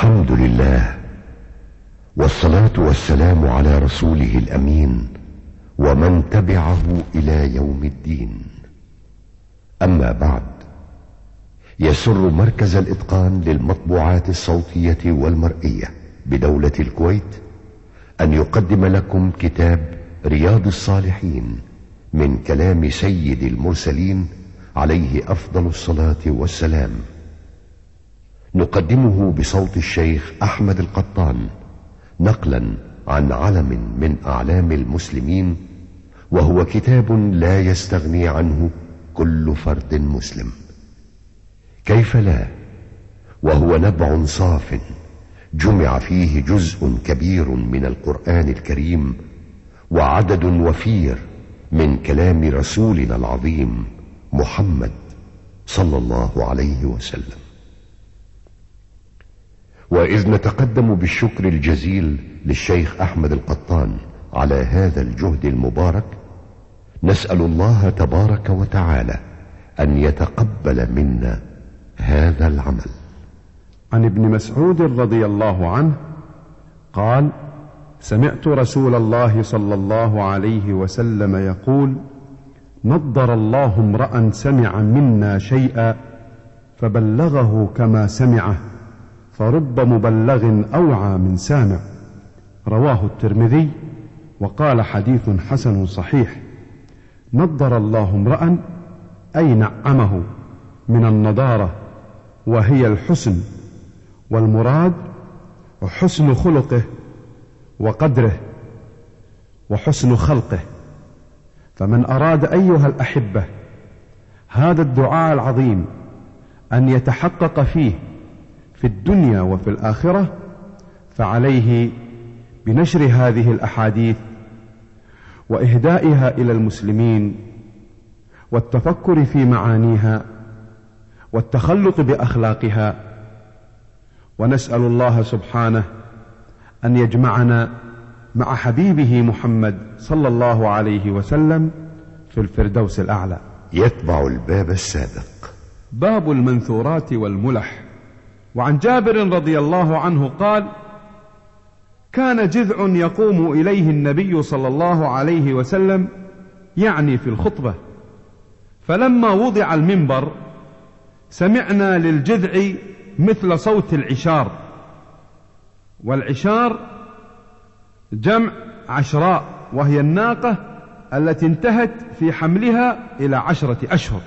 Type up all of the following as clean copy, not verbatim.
الحمد لله، والصلاة والسلام على رسوله الأمين ومن تبعه إلى يوم الدين. أما بعد، يسر مركز الإتقان للمطبوعات الصوتية والمرئية بدولة الكويت أن يقدم لكم كتاب رياض الصالحين من كلام سيد المرسلين عليه أفضل الصلاة والسلام. نقدمه بصوت الشيخ أحمد القطان نقلا عن علم من أعلام المسلمين، وهو كتاب لا يستغني عنه كل فرد مسلم. كيف لا، وهو نبع صاف جمع فيه جزء كبير من القرآن الكريم وعدد وفير من كلام رسولنا العظيم محمد صلى الله عليه وسلم. وإذ نتقدم بالشكر الجزيل للشيخ أحمد القطان على هذا الجهد المبارك، نسأل الله تبارك وتعالى أن يتقبل منا هذا العمل. عن ابن مسعود رضي الله عنه قال: سمعت رسول الله صلى الله عليه وسلم يقول: نضر الله امرأ سمع منا شيئا فبلغه كما سمعه، فرب مبلغ أوعى من سامع. رواه الترمذي وقال حديث حسن صحيح. نضر الله امرأ أي نعمه من النضارة، وهي الحسن، والمراد حسن خلقه وقدره وحسن خلقه. فمن أراد أيها الأحبة هذا الدعاء العظيم أن يتحقق فيه في الدنيا وفي الآخرة، فعليه بنشر هذه الأحاديث وإهدائها إلى المسلمين، والتفكر في معانيها، والتخلق بأخلاقها. ونسأل الله سبحانه أن يجمعنا مع حبيبه محمد صلى الله عليه وسلم في الفردوس الأعلى. يتبع الباب السابق. باب المنثورات والملح. وعن جابر رضي الله عنه قال: كان جذع يقوم إليه النبي صلى الله عليه وسلم، يعني في الخطبة، فلما وضع المنبر سمعنا للجذع مثل صوت العشار، والعشار جمع عشراء، وهي الناقة التي انتهت في حملها إلى 10 أشهر.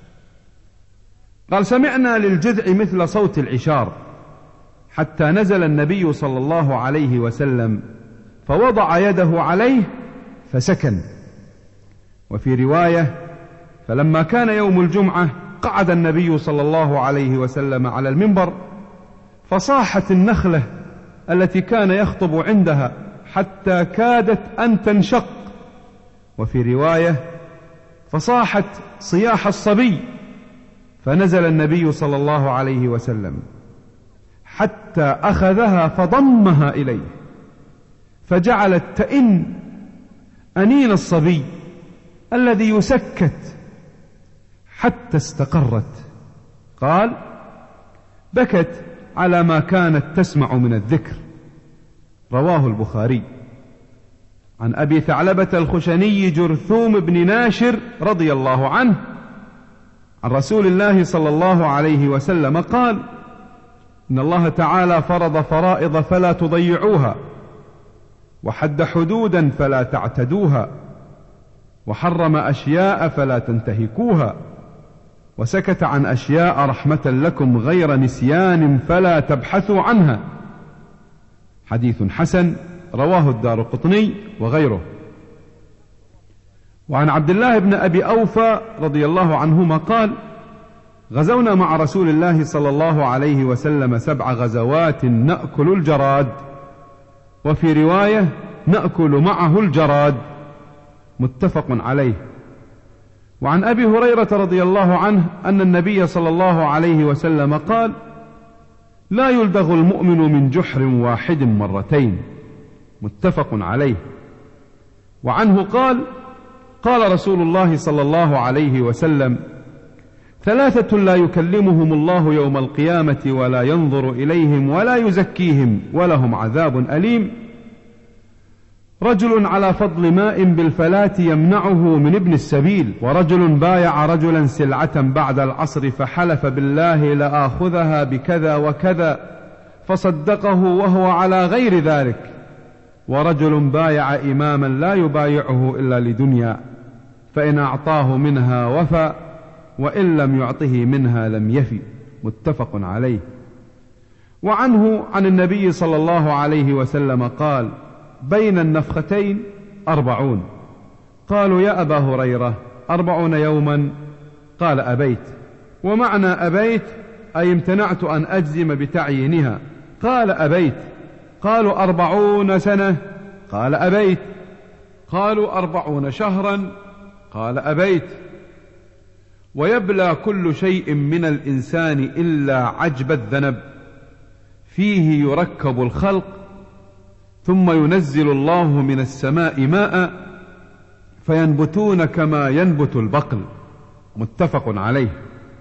قال: سمعنا للجذع مثل صوت العشار، حتى نزل النبي صلى الله عليه وسلم فوضع يده عليه فسكن. وفي رواية: فلما كان يوم الجمعة قعد النبي صلى الله عليه وسلم على المنبر، فصاحت النخلة التي كان يخطب عندها حتى كادت أن تنشق. وفي رواية: فصاحت صياح الصبي، فنزل النبي صلى الله عليه وسلم حتى أخذها فضمها إليه، فجعلت تئن أنين الصبي الذي يسكت حتى استقرت. قال: بكت على ما كانت تسمع من الذكر. رواه البخاري. عن أبي ثعلبة الخشني جرثوم بن ناشر رضي الله عنه عن رسول الله صلى الله عليه وسلم قال: إن الله تعالى فرض فرائض فلا تضيعوها، وحد حدودا فلا تعتدوها، وحرم أشياء فلا تنتهكوها، وسكت عن أشياء رحمة لكم غير نسيان فلا تبحثوا عنها. حديث حسن. رواه الدارقطني وغيره. وعن عبد الله بن أبي أوفى رضي الله عنهما قال: غزونا مع رسول الله صلى الله عليه وسلم 7 غزوات نأكل الجراد، وفي رواية: نأكل معه الجراد. متفق عليه. وعن أبي هريرة رضي الله عنه أن النبي صلى الله عليه وسلم قال: لا يلدغ المؤمن من جحر واحد مرتين. متفق عليه. وعنه قال: قال رسول الله صلى الله عليه وسلم: 3 لا يكلمهم الله يوم القيامة ولا ينظر إليهم ولا يزكيهم ولهم عذاب أليم: رجل على فضل ماء بالفلاة يمنعه من ابن السبيل، ورجل بايع رجلا سلعة بعد العصر فحلف بالله لآخذها بكذا وكذا فصدقه وهو على غير ذلك، ورجل بايع إماما لا يبايعه إلا لدنيا فإن أعطاه منها وفى وإن لم يعطه منها لم يفي. متفق عليه. وعنه عن النبي صلى الله عليه وسلم قال: بين النفختين 40. قالوا: يا أبا هريرة 40 يوما؟ قال: أبيت. ومعنى أبيت أي امتنعت أن أجزم بتعيينها. قال: أبيت. قالوا: 40 سنة؟ قال: أبيت. قالوا: 40 شهرا؟ قال: أبيت. ويبلى كل شيء من الإنسان إلا عجب الذنب، فيه يركب الخلق ثم ينزل الله من السماء ماء فينبتون كما ينبت البقل. متفق عليه.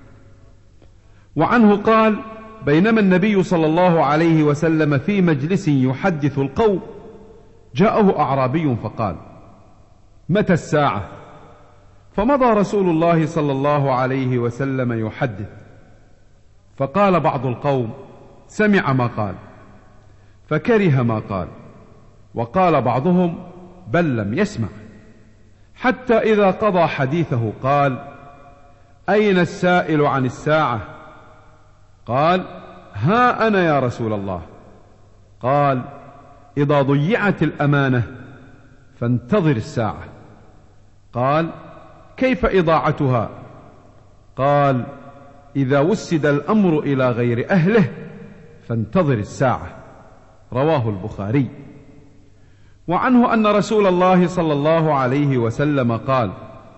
وعنه قال: بينما النبي صلى الله عليه وسلم في مجلس يحدث القوم جاءه أعرابي فقال: متى الساعة؟ فمضى رسول الله صلى الله عليه وسلم يحدث، فقال بعض القوم: سمع ما قال فكره ما قال، وقال بعضهم: بل لم يسمع، حتى إذا قضى حديثه قال: أين السائل عن الساعة؟ قال: ها أنا يا رسول الله. قال: إذا ضيعت الأمانة فانتظر الساعة. قال: كيف إضاعتها؟ قال: إذا وسد الأمر إلى غير أهله فانتظر الساعة. رواه البخاري. وعنه أن رسول الله صلى الله عليه وسلم قال: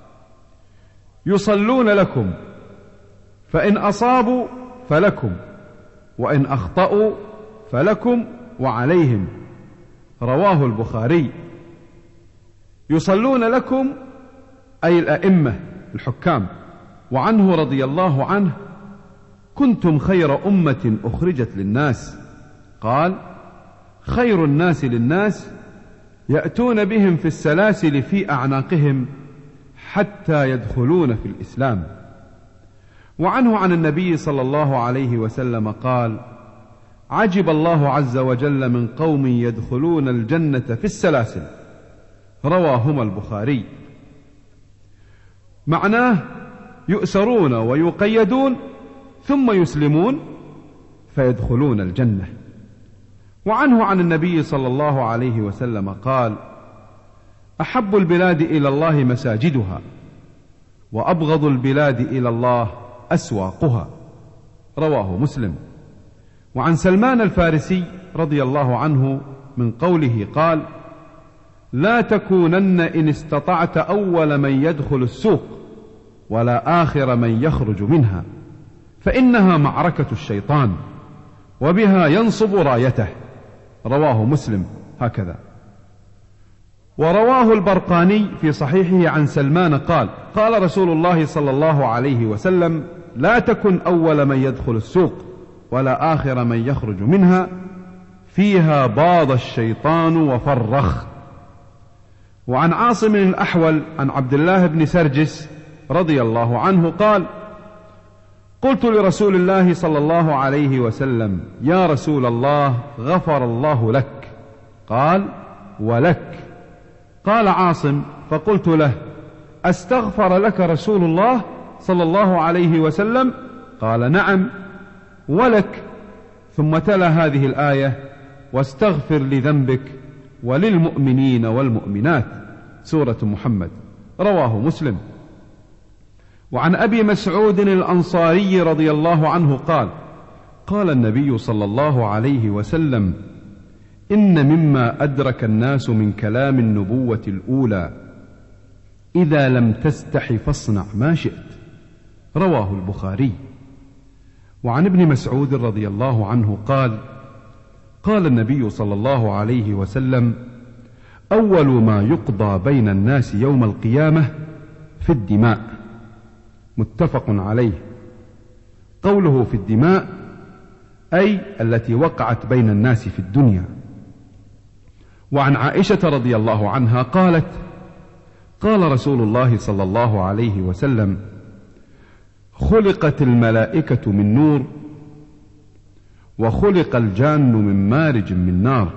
يصلون لكم فإن أصابوا فلكم وإن أخطأوا فلكم وعليهم. رواه البخاري. يصلون لكم أي الأئمة الحكام. وعنه رضي الله عنه: كنتم خير أمة أخرجت للناس. قال: خير الناس للناس يأتون بهم في السلاسل في أعناقهم حتى يدخلون في الإسلام. وعنه عن النبي صلى الله عليه وسلم قال: عجب الله عز وجل من قوم يدخلون الجنة في السلاسل. رواهما البخاري. معناه يؤسرون ويقيدون ثم يسلمون فيدخلون الجنة. وعنه عن النبي صلى الله عليه وسلم قال: أحب البلاد إلى الله مساجدها، وأبغض البلاد إلى الله أسواقها. رواه مسلم. وعن سلمان الفارسي رضي الله عنه من قوله قال: لا تكونن إن استطعت أول من يدخل السوق ولا آخر من يخرج منها، فإنها معركة الشيطان وبها ينصب رايته. رواه مسلم هكذا. ورواه البرقاني في صحيحه عن سلمان قال: قال رسول الله صلى الله عليه وسلم: لا تكن أول من يدخل السوق ولا آخر من يخرج منها، فيها باض الشيطان وفرخ. وعن عاصم الأحول عن عبد الله بن سرجس رضي الله عنه قال: قلت لرسول الله صلى الله عليه وسلم: يا رسول الله، غفر الله لك. قال: ولك. قال عاصم: فقلت له: أستغفر لك رسول الله صلى الله عليه وسلم؟ قال: نعم، ولك. ثم تلا هذه الآية: واستغفر لذنبك وللمؤمنين والمؤمنات، سورة محمد. رواه مسلم. وعن أبي مسعود الأنصاري رضي الله عنه قال: قال النبي صلى الله عليه وسلم: إن مما أدرك الناس من كلام النبوة الأولى: إذا لم تستح فاصنع ما شئت. رواه البخاري. وعن ابن مسعود رضي الله عنه قال: قال النبي صلى الله عليه وسلم: أول ما يقضى بين الناس يوم القيامة في الدماء. متفق عليه. قوله في الدماء أي التي وقعت بين الناس في الدنيا. وعن عائشة رضي الله عنها قالت: قال رسول الله صلى الله عليه وسلم: خلقت الملائكة من نور، وخلق الجان من مارج من نار،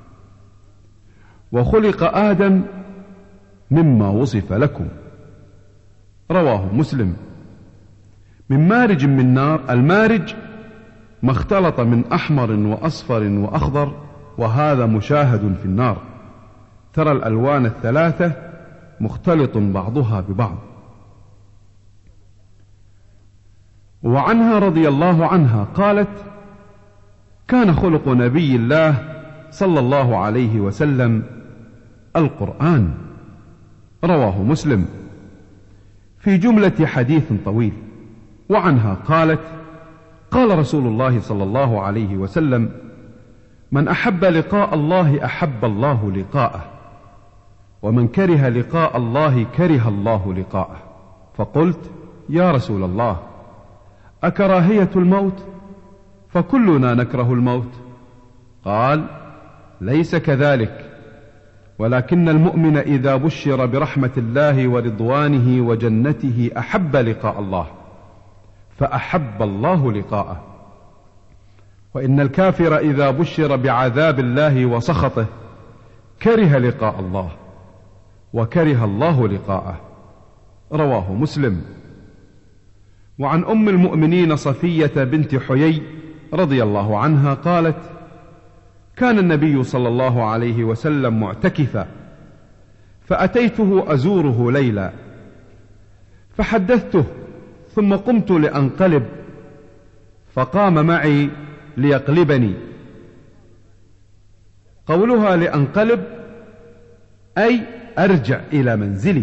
وخلق آدم مما وصف لكم. رواه مسلم. من مارج من نار، المارج ما اختلط من أحمر وأصفر وأخضر، وهذا مشاهد في النار، ترى الألوان الثلاثة مختلط بعضها ببعض. وعنها رضي الله عنها قالت: كان خلق نبي الله صلى الله عليه وسلم القرآن. رواه مسلم، في جملة حديث طويل. وعنها قالت: قال رسول الله صلى الله عليه وسلم: من أحب لقاء الله أحب الله لقاءه، ومن كره لقاء الله كره الله لقاءه. فقلت: يا رسول الله، أكراهية الموت؟ فكلنا نكره الموت. قال: ليس كذلك، ولكن المؤمن إذا بشر برحمة الله ورضوانه وجنته أحب لقاء الله، فأحب الله لقاءه. وإن الكافر إذا بشر بعذاب الله وسخطه كره لقاء الله، وكره الله لقاءه. رواه مسلم. وعن أم المؤمنين صفية بنت حيي رضي الله عنها قالت: كان النبي صلى الله عليه وسلم معتكفا، فأتيته أزوره ليلا، فحدثته، ثم قمت لأنقلب، فقام معي ليقلبني. قولها لأنقلب أي أرجع إلى منزلي.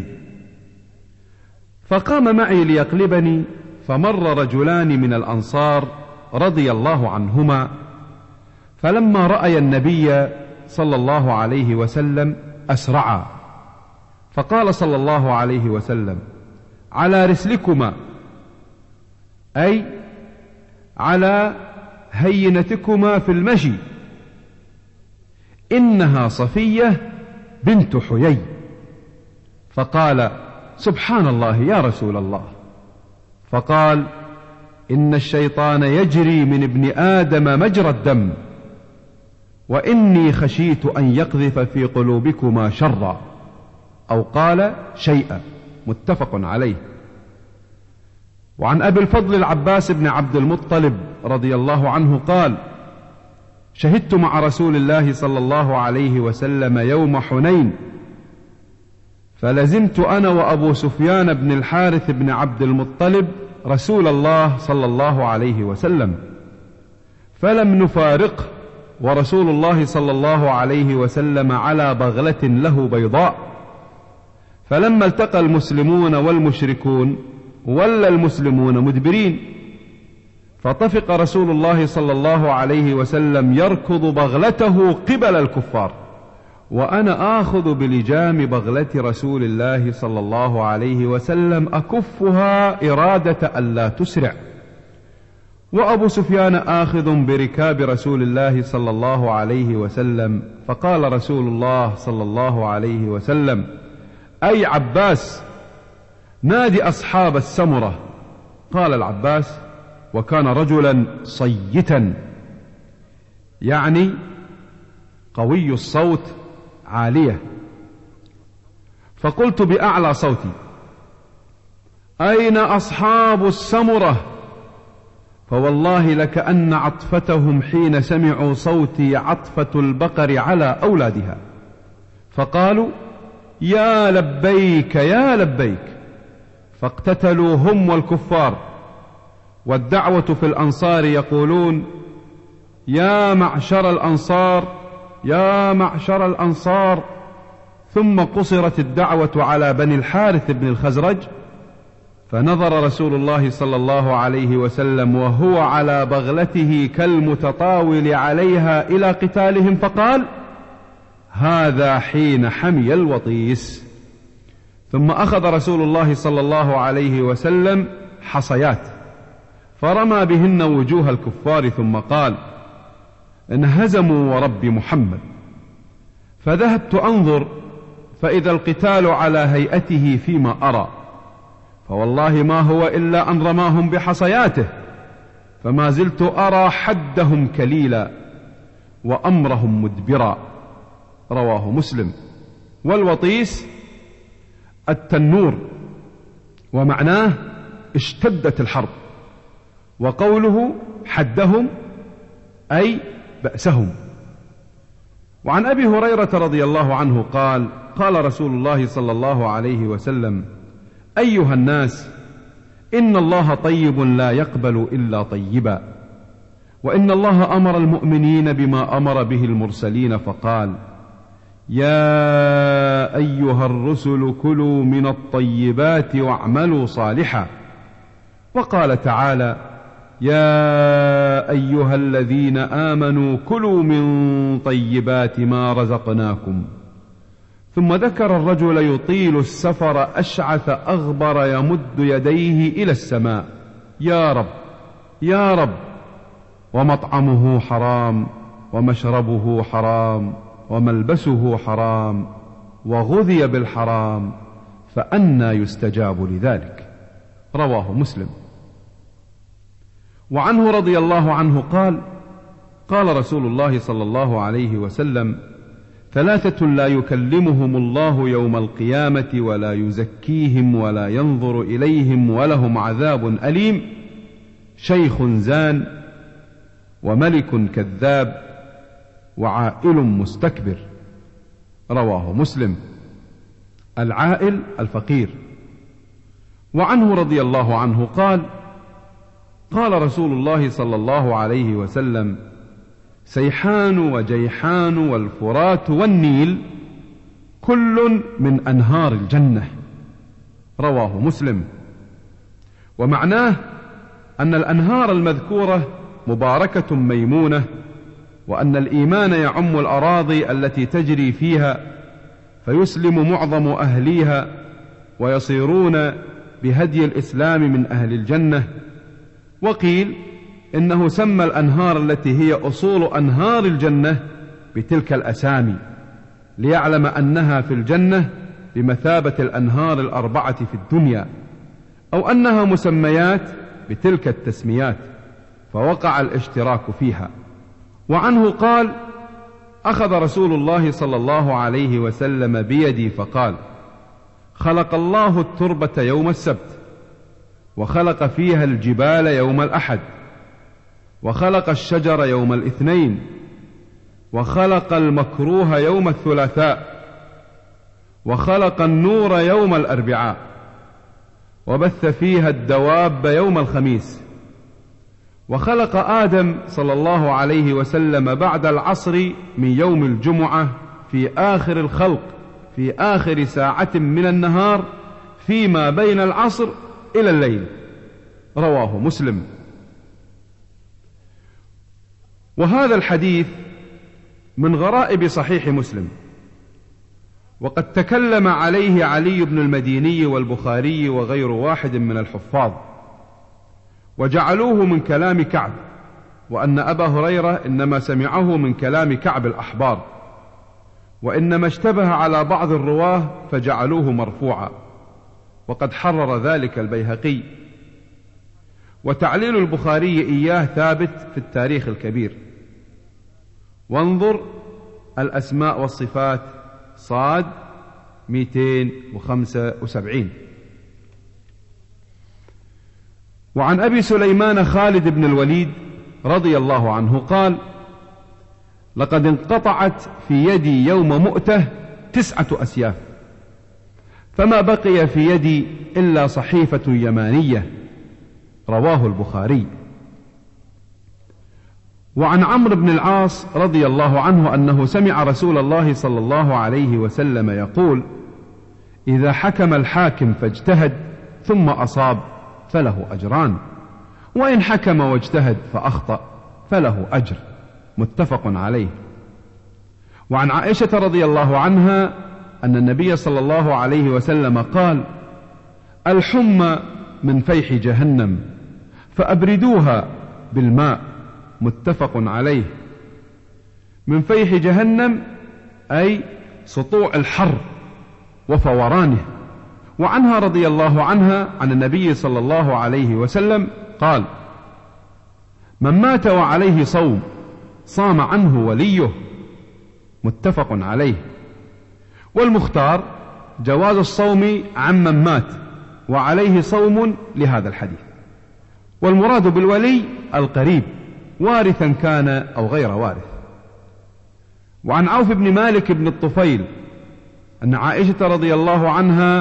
فقام معي ليقلبني، فمر رجلان من الأنصار رضي الله عنهما، فلما رأي النبي صلى الله عليه وسلم أسرعا، فقال صلى الله عليه وسلم: على رسلكما، أي على هينتكما في المشي، إنها صفية بنت حيي. فقال: سبحان الله يا رسول الله. فقال: إن الشيطان يجري من ابن آدم مجرى الدم، وإني خشيت أن يقذف في قلوبكما شرا، أو قال شيئا، متفق عليه. وعن أبي الفضل العباس بن عبد المطلب رضي الله عنه قال: شهدت مع رسول الله صلى الله عليه وسلم يوم حنين، فلزمت أنا وأبو سفيان بن الحارث بن عبد المطلب رسول الله صلى الله عليه وسلم، فلم نفارقه، ورسول الله صلى الله عليه وسلم على بغلة له بيضاء. فلما التقى المسلمون والمشركون ولى المسلمون مدبرين، فطفق رسول الله صلى الله عليه وسلم يركض بغلته قبل الكفار، وأنا آخذ بلجام بغلة رسول الله صلى الله عليه وسلم أكفها إرادة ألا تسرع، وأبو سفيان آخذ بركاب رسول الله صلى الله عليه وسلم. فقال رسول الله صلى الله عليه وسلم: أي عباس، نادي أصحاب السمرة. قال العباس، وكان رجلا صيتا، يعني قوي الصوت عالية. فقلت بأعلى صوتي: أين أصحاب السمرة؟ فوالله لكأن عطفتهم حين سمعوا صوتي عطفة البقر على أولادها. فقالوا: يا لبيك يا لبيك. فاقتتلوا هم والكفار، والدعوة في الأنصار يقولون: يا معشر الأنصار يا معشر الأنصار. ثم قصرت الدعوة على بني الحارث بن الخزرج، فنظر رسول الله صلى الله عليه وسلم وهو على بغلته كالمتطاول عليها إلى قتالهم، فقال: هذا حين حمي الوطيس. ثم أخذ رسول الله صلى الله عليه وسلم حصيات، فرمى بهن وجوه الكفار ثم قال: انهزموا ورب محمد. فذهبت أنظر فإذا القتال على هيئته فيما أرى، فوالله ما هو إلا أن رماهم بحصياته، فما زلت أرى حدهم كليلا وأمرهم مدبرا. رواه مسلم. والوطيس التنور، ومعناه اشتدت الحرب، وقوله حدهم أي بأسهم. وعن أبي هريرة رضي الله عنه قال: قال رسول الله صلى الله عليه وسلم: أيها الناس، إن الله طيب لا يقبل إلا طيبا، وإن الله أمر المؤمنين بما أمر به المرسلين فقال: يا أيها الرسل كلوا من الطيبات واعملوا صالحا. وقال تعالى: يا أيها الذين آمنوا كلوا من طيبات ما رزقناكم. ثم ذكر الرجل يطيل السفر أشعث أغبر يمد يديه إلى السماء: يا رب يا رب، ومطعمه حرام ومشربه حرام وملبسه حرام وغذي بالحرام، فأنى يستجاب لذلك. رواه مسلم. وعنه رضي الله عنه قال: قال رسول الله صلى الله عليه وسلم: ثلاثة لا يكلمهم الله يوم القيامة ولا يزكيهم ولا ينظر إليهم ولهم عذاب أليم: شيخ زان، وملك كذاب، وعائل مستكبر. رواه مسلم. العائل الفقير. وعنه رضي الله عنه قال: قال رسول الله صلى الله عليه وسلم: سيحان وجيحان والفرات والنيل كل من أنهار الجنة. رواه مسلم. ومعناه أن الأنهار المذكورة مباركة ميمونة، وأن الإيمان يعم الأراضي التي تجري فيها، فيسلم معظم أهليها ويصيرون بهدي الإسلام من أهل الجنة. وقيل إنه سمى الأنهار التي هي أصول أنهار الجنة بتلك الأسامي، ليعلم أنها في الجنة بمثابة الأنهار الأربعة في الدنيا، أو أنها مسميات بتلك التسميات، فوقع الاشتراك فيها. وعنه قال: أخذ رسول الله صلى الله عليه وسلم بيدي فقال: خلق الله التربة يوم السبت، وخلق فيها الجبال يوم الأحد، وخلق الشجر يوم الاثنين، وخلق المكروه يوم الثلاثاء، وخلق النور يوم الأربعاء، وبث فيها الدواب يوم الخميس، وخلق آدم صلى الله عليه وسلم بعد العصر من يوم الجمعة في آخر الخلق، في آخر ساعة من النهار فيما بين العصر إلى الليل. رواه مسلم. وهذا الحديث من غرائب صحيح مسلم، وقد تكلم عليه علي بن المديني والبخاري وغير واحد من الحفاظ، وجعلوه من كلام كعب، وأن أبا هريرة إنما سمعه من كلام كعب الأحبار، وإنما اشتبه على بعض الرواه فجعلوه مرفوعا، وقد حرر ذلك البيهقي. وتعليل البخاري إياه ثابت في التاريخ الكبير، وانظر الأسماء والصفات صاد 275. وعن أبي سليمان خالد بن الوليد رضي الله عنه قال: لقد انقطعت في يدي يوم مؤتة 9 أسياف، فما بقي في يدي إلا صحيفة يمانية. رواه البخاري. وعن عمرو بن العاص رضي الله عنه أنه سمع رسول الله صلى الله عليه وسلم يقول: إذا حكم الحاكم فاجتهد ثم أصاب فله أجران، وإن حكم واجتهد فأخطأ فله أجر. متفق عليه. وعن عائشة رضي الله عنها أن النبي صلى الله عليه وسلم قال: الحمى من فيح جهنم، فأبردوها بالماء، متفق عليه، من فيح جهنم، أي سطوع الحر وفورانه. وعنها رضي الله عنها عن النبي صلى الله عليه وسلم قال: من مات وعليه صوم صام عنه وليه، متفق عليه. والمختار جواز الصوم عمن مات وعليه صوم لهذا الحديث، والمراد بالولي القريب وارثا كان أو غير وارث. وعن عوف بن مالك بن الطفيل أن عائشة رضي الله عنها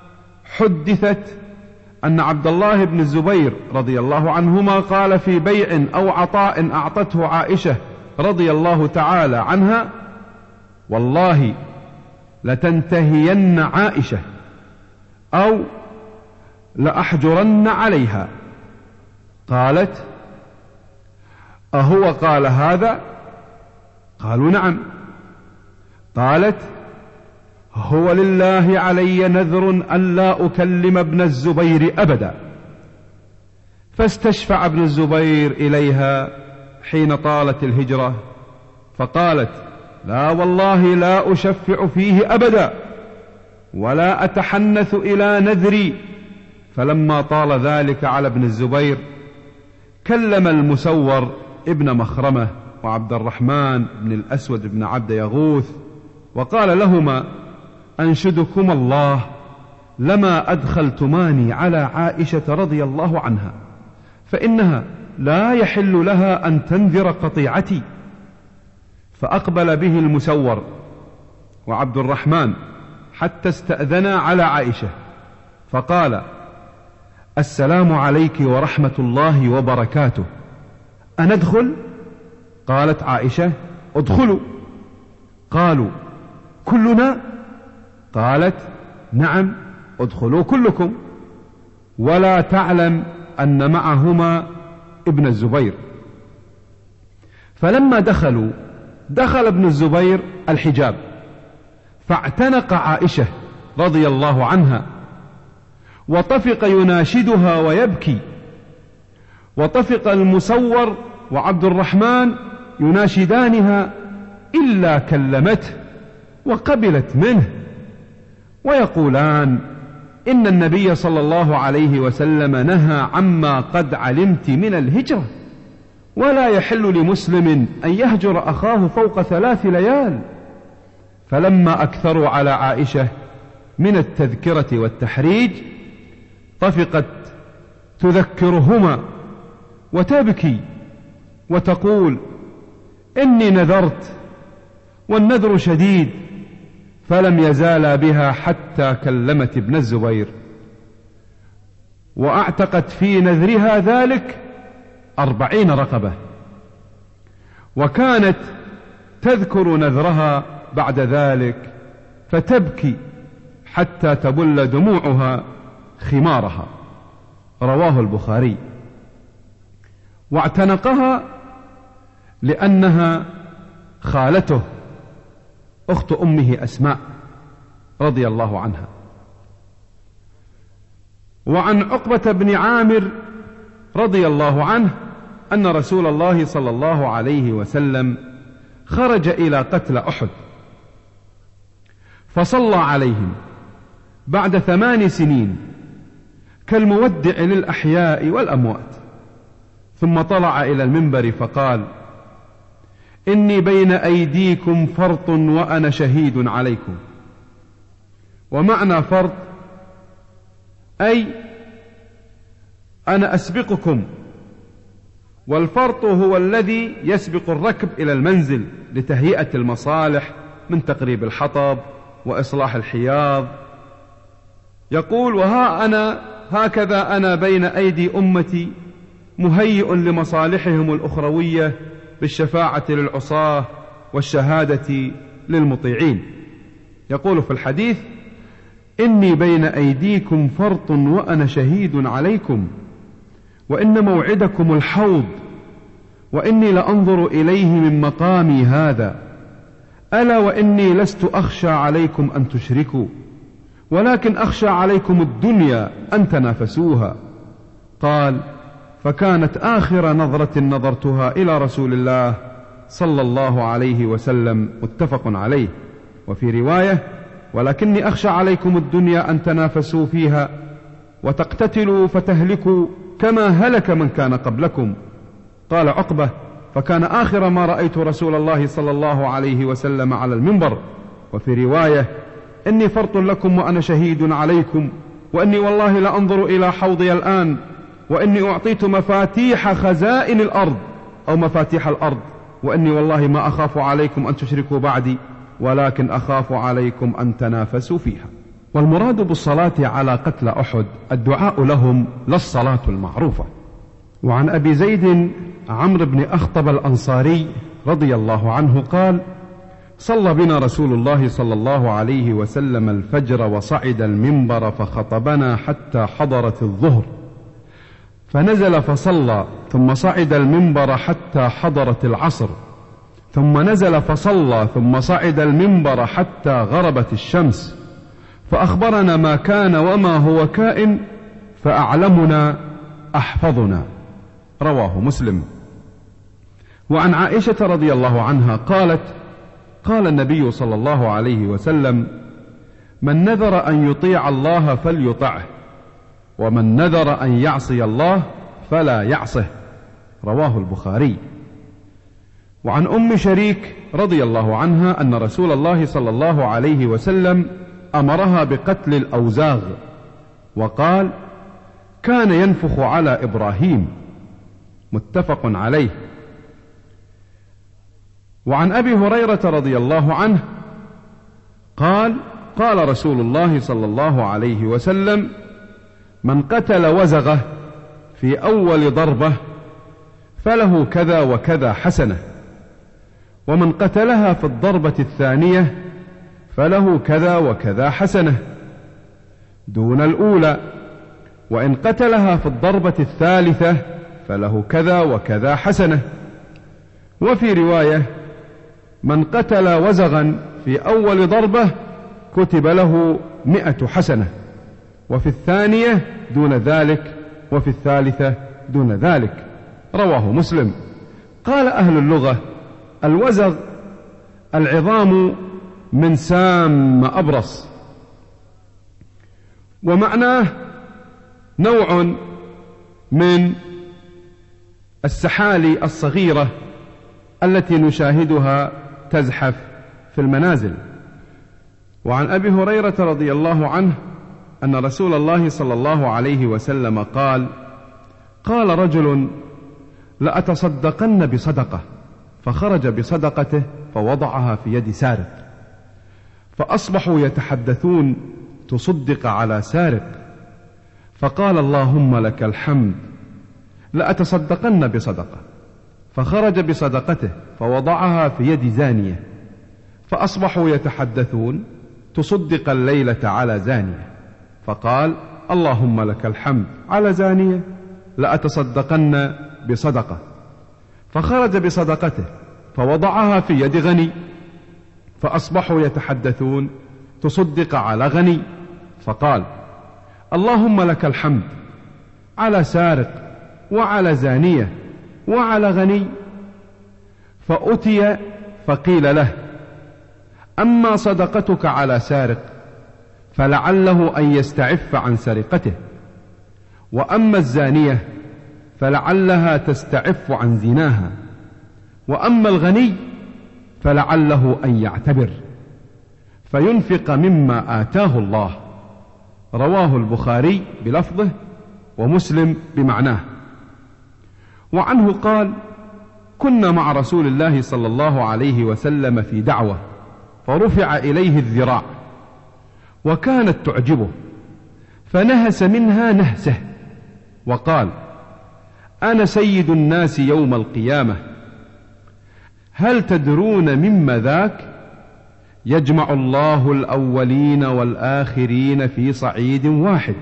حدثت أن عبد الله بن الزبير رضي الله عنهما قال في بيع أو عطاء أعطته عائشة رضي الله تعالى عنها: والله لتنتهين عائشة أو لأحجرن عليها. قالت: أهو قال هذا؟ قالوا: نعم. قالت: هو لله علي نذر ألا أكلم ابن الزبير أبدا. فاستشفع ابن الزبير إليها حين طالت الهجرة، فقالت: لا والله لا أشفع فيه أبدا ولا أتحنث إلى نذري. فلما طال ذلك على ابن الزبير كلم المسور ابن مخرمة وعبد الرحمن بن الأسود بن عبد يغوث وقال لهما: أنشدكم الله لما أدخلتماني على عائشة رضي الله عنها، فإنها لا يحل لها أن تنذر قطيعتي. فأقبل به المسور وعبد الرحمن حتى استأذنا على عائشة، فقال: السلام عليك ورحمة الله وبركاته، أندخل؟ قالت عائشة: ادخلوا. قالوا: كلنا؟ قالت: نعم، ادخلوا كلكم، ولا تعلم أن معهما ابن الزبير. فلما دخلوا دخل ابن الزبير الحجاب فاعتنق عائشة رضي الله عنها، وطفق يناشدها ويبكي، وطفق المسور وعبد الرحمن يناشدانها إلا كلمته وقبلت منه، ويقولان: إن النبي صلى الله عليه وسلم نهى عما قد علمت من الهجرة، ولا يحل لمسلم أن يهجر أخاه فوق 3 ليال. فلما أكثروا على عائشة من التذكرة والتحريج طفقت تذكرهما وتبكي وتقول: إني نذرت والنذر شديد. فلم يزالا بها حتى كلمت ابن الزبير، وأعتقت في نذرها ذلك 40 رقبة، وكانت تذكر نذرها بعد ذلك فتبكي حتى تبل دموعها خمارها. رواه البخاري. واعتنقها لأنها خالته أخت أمه أسماء رضي الله عنها. وعن عقبة بن عامر رضي الله عنه أن رسول الله صلى الله عليه وسلم خرج إلى قتل أحد فصلى عليهم بعد 8 سنين كالمودع للأحياء والأموات، ثم طلع إلى المنبر فقال: إني بين أيديكم فرط وأنا شهيد عليكم. ومعنى فرط أي أنا أسبقكم، والفرط هو الذي يسبق الركب إلى المنزل لتهيئة المصالح من تقريب الحطب وإصلاح الحياض. يقول: وها أنا هكذا أنا بين أيدي أمتي مهيئ لمصالحهم الأخروية بالشفاعة للعصاة والشهادة للمطيعين. يقول في الحديث: إني بين أيديكم فرط وأنا شهيد عليكم، وإن موعدكم الحوض، وإني لأنظر إليه من مقامي هذا، ألا وإني لست أخشى عليكم أن تشركوا، ولكن أخشى عليكم الدنيا أن تنافسوها. قال: فكانت آخر نظرة نظرتها إلى رسول الله صلى الله عليه وسلم، متفق عليه. وفي رواية: ولكني أخشى عليكم الدنيا أن تنافسوا فيها وتقتتلوا فتهلكوا كما هلك من كان قبلكم. قال عقبة: فكان آخر ما رأيت رسول الله صلى الله عليه وسلم على المنبر. وفي رواية: إني فرط لكم وأنا شهيد عليكم، وإني والله لأنظر إلى حوضي الآن، وإني أعطيت مفاتيح خزائن الأرض أو مفاتيح الأرض، وإني والله ما أخاف عليكم أن تشركوا بعدي، ولكن أخاف عليكم أن تنافسوا فيها. والمراد بالصلاة على قتل أحد الدعاء لهم، لا الصلاة المعروفة. وعن أبي زيد عمرو بن أخطب الأنصاري رضي الله عنه قال: صلى بنا رسول الله صلى الله عليه وسلم الفجر وصعد المنبر فخطبنا حتى حضرت الظهر، فنزل فصلى، ثم صعد المنبر حتى حضرت العصر، ثم نزل فصلى، ثم صعد المنبر حتى غربت الشمس، فأخبرنا ما كان وما هو كائن، فأعلمنا أحفظنا. رواه مسلم. وعن عائشة رضي الله عنها قالت: قال النبي صلى الله عليه وسلم: من نذر أن يطيع الله فليطعه، ومن نذر أن يعصي الله فلا يعصه. رواه البخاري. وعن أم شريك رضي الله عنها أن رسول الله صلى الله عليه وسلم أمرها بقتل الأوزاغ، وقال: كان ينفخ على إبراهيم. متفق عليه. وعن أبي هريرة رضي الله عنه قال: قال رسول الله صلى الله عليه وسلم: من قتل وزغه في أول ضربة فله كذا وكذا حسنة، ومن قتلها في الضربة الثانية فله كذا وكذا حسنة دون الأولى، وإن قتلها في الضربة الثالثة فله كذا وكذا حسنة. وفي رواية: من قتل وزغا في أول ضربة كتب له 100 حسنة، وفي الثانية دون ذلك، وفي الثالثة دون ذلك. رواه مسلم. قال أهل اللغة: الوزغ العظام من سام أبرص، ومعناه نوع من السحالي الصغيرة التي نشاهدها تزحف في المنازل. وعن أبي هريرة رضي الله عنه أن رسول الله صلى الله عليه وسلم قال: قال رجل: لأتصدقن بصدقة، فخرج بصدقته فوضعها في يد سارق، فأصبحوا يتحدثون: تصدق على سارق، فقال: اللهم لك الحمد، لأتصدقن بصدقة، فخرج بصدقته فوضعها في يد زانية، فأصبحوا يتحدثون: تصدق الليلة على زانية، فقال: اللهم لك الحمد على زانية، لأتصدقن بصدقة، فخرج بصدقته فوضعها في يد غني، فأصبحوا يتحدثون: تصدق على غني، فقال: اللهم لك الحمد على سارق وعلى زانية وعلى غني. فأتي فقيل له: أما صدقتك على سارق فلعله أن يستعف عن سرقته، وأما الزانية فلعلها تستعف عن زناها، وأما الغني فلعله أن يعتبر فينفق مما آتاه الله. رواه البخاري بلفظه ومسلم بمعناه. وعنه قال: كنا مع رسول الله صلى الله عليه وسلم في دعوة، فرفع إليه الذراع وكانت تعجبه، فنهس منها نهسه وقال: أنا سيد الناس يوم القيامة، هل تدرون مما ذاك؟ يجمع الله الأولين والآخرين في صعيد واحد،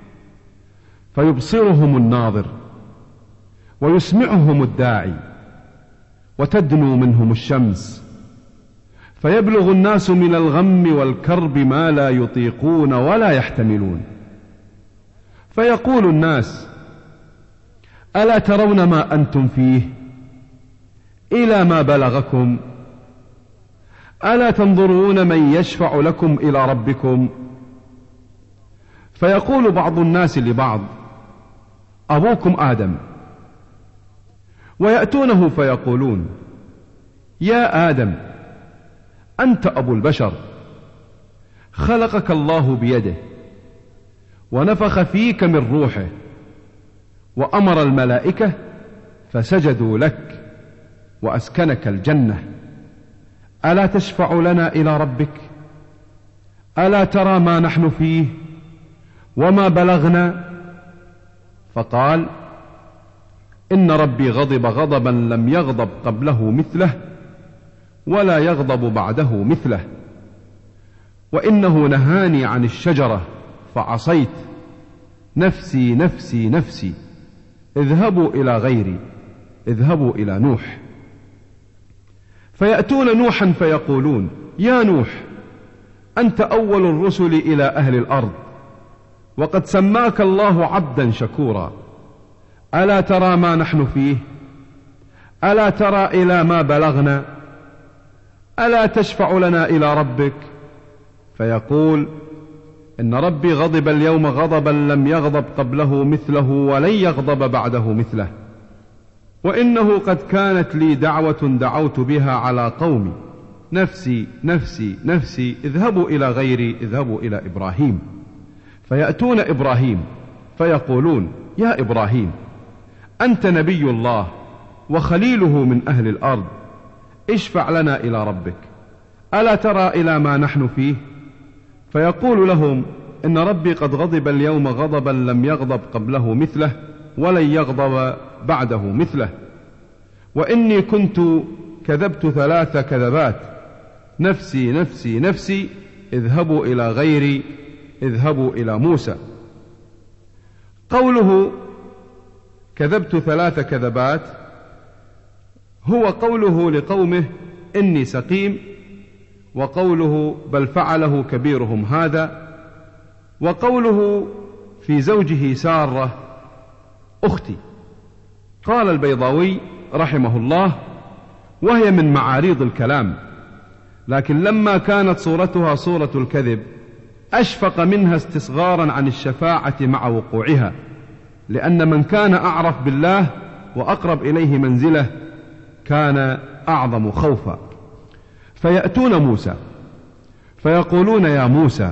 فيبصرهم الناظر ويسمعهم الداعي، وتدنو منهم الشمس، فيبلغ الناس من الغم والكرب ما لا يطيقون ولا يحتملون، فيقول الناس: ألا ترون ما أنتم فيه؟ إلى ما بلغكم؟ ألا تنظرون من يشفع لكم إلى ربكم؟ فيقول بعض الناس لبعض: أبوكم آدم. ويأتونه فيقولون: يا آدم، أنت أبو البشر، خلقك الله بيده، ونفخ فيك من روحه، وأمر الملائكة فسجدوا لك، وأسكنك الجنة. ألا تشفع لنا إلى ربك؟ ألا ترى ما نحن فيه وما بلغنا؟ فقال: إن ربي غضب غضبا لم يغضب قبله مثله، ولا يغضب بعده مثله، وإنه نهاني عن الشجرة فعصيت، نفسي نفسي نفسي، اذهبوا إلى غيري، اذهبوا إلى نوح. فيأتون نوحا فيقولون: يا نوح، أنت أول الرسل إلى أهل الأرض، وقد سماك الله عبدا شكورا، ألا ترى ما نحن فيه؟ ألا ترى إلى ما بلغنا؟ ألا تشفع لنا إلى ربك؟ فيقول: إن ربي غضب اليوم غضبا لم يغضب قبله مثله، ولن يغضب بعده مثله، وإنه قد كانت لي دعوة دعوت بها على قومي، نفسي نفسي نفسي، اذهبوا إلى غيري، اذهبوا إلى إبراهيم. فيأتون إبراهيم فيقولون: يا إبراهيم، أنت نبي الله وخليله من أهل الأرض، اشفع لنا إلى ربك، ألا ترى إلى ما نحن فيه؟ فيقول لهم: إن ربي قد غضب اليوم غضبا لم يغضب قبله مثله، ولن يغضب بعده مثله، وإني كنت كذبت 3 كذبات، نفسي نفسي نفسي، اذهبوا إلى غيري، اذهبوا إلى موسى. قوله كذبت 3 كذبات هو قوله لقومه: إني سقيم، وقوله: بل فعله كبيرهم هذا، وقوله في زوجه سارة: أختي. قال البيضاوي رحمه الله: وهي من معاريض الكلام، لكن لما كانت صورتها صورة الكذب أشفق منها استصغارا عن الشفاعة مع وقوعها، لأن من كان أعرف بالله وأقرب إليه منزله كان أعظم خوفا. فيأتون موسى فيقولون: يا موسى،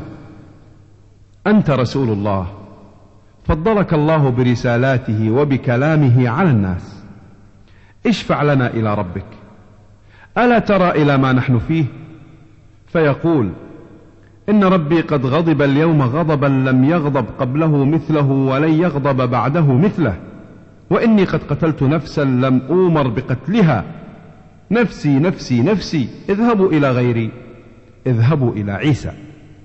أنت رسول الله، فضلك الله برسالاته وبكلامه على الناس، اشفع لنا إلى ربك، ألا ترى إلى ما نحن فيه؟ فيقول: إن ربي قد غضب اليوم غضبا لم يغضب قبله مثله، ولن يغضب بعده مثله، وإني قد قتلت نفسا لم أومر بقتلها، نفسي نفسي نفسي، اذهبوا إلى غيري، اذهبوا إلى عيسى.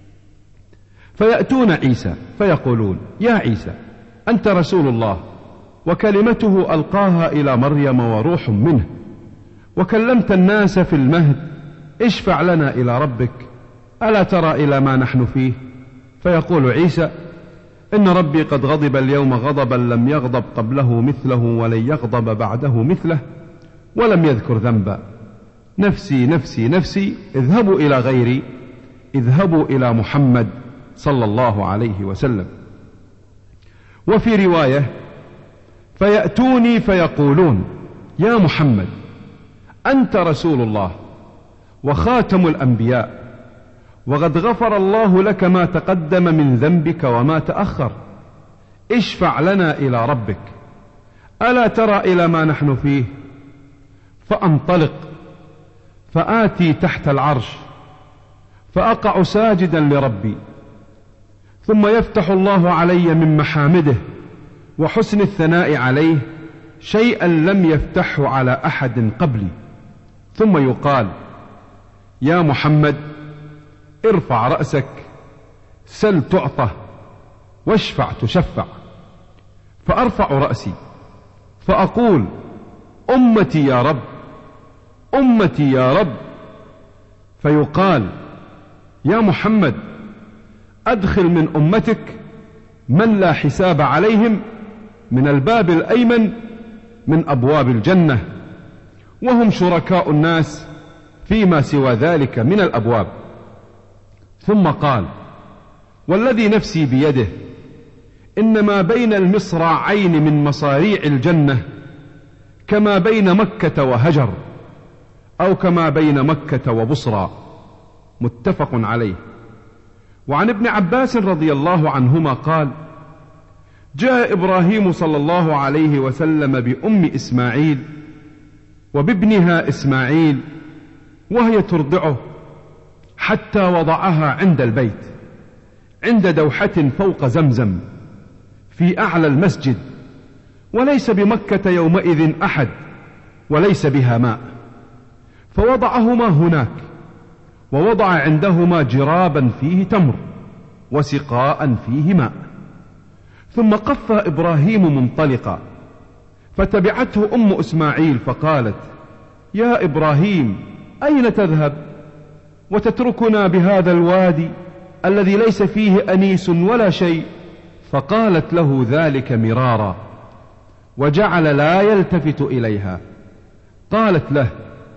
فيأتون عيسى فيقولون: يا عيسى، أنت رسول الله، وكلمته ألقاها إلى مريم وروح منه، وكلمت الناس في المهد، اشفع لنا إلى ربك، ألا ترى إلى ما نحن فيه؟ فيقول عيسى: إن ربي قد غضب اليوم غضبا لم يغضب قبله مثله، ولن يغضب بعده مثله، ولم يذكر ذنبا، نفسي نفسي نفسي، اذهبوا إلى غيري، اذهبوا إلى محمد صلى الله عليه وسلم. وفي رواية: فيأتوني فيقولون: يا محمد، أنت رسول الله وخاتم الأنبياء، وقد غفر الله لك ما تقدم من ذنبك وما تأخر، اشفع لنا إلى ربك، ألا ترى إلى ما نحن فيه؟ فأنطلق فآتي تحت العرش فأقع ساجدا لربي، ثم يفتح الله علي من محامده وحسن الثناء عليه شيئا لم يفتحه على أحد قبلي، ثم يقال: يا محمد، ارفع رأسك، سل تعطى، واشفع تشفع. فأرفع رأسي فأقول: أمتي يا رب، أمتي يا رب. فيقال: يا محمد، أدخل من أمتك من لا حساب عليهم من الباب الأيمن من أبواب الجنة، وهم شركاء الناس فيما سوى ذلك من الأبواب. ثم قال: والذي نفسي بيده إن ما بين المصراعين من مصاريع الجنة كما بين مكة وهجر، أو كما بين مكة وبصرى. متفق عليه. وعن ابن عباس رضي الله عنهما قال: جاء إبراهيم صلى الله عليه وسلم بأم إسماعيل وبابنها إسماعيل وهي ترضعه حتى وضعها عند البيت عند دوحة فوق زمزم في أعلى المسجد، وليس بمكة يومئذ أحد وليس بها ماء، فوضعهما هناك، ووضع عندهما جرابا فيه تمر وسقاء فيه ماء. ثم قف إبراهيم منطلقا، فتبعته أم إسماعيل فقالت: يا إبراهيم، أين تذهب وتتركنا بهذا الوادي الذي ليس فيه أنيس ولا شيء؟ فقالت له ذلك مرارا، وجعل لا يلتفت إليها. قالت له: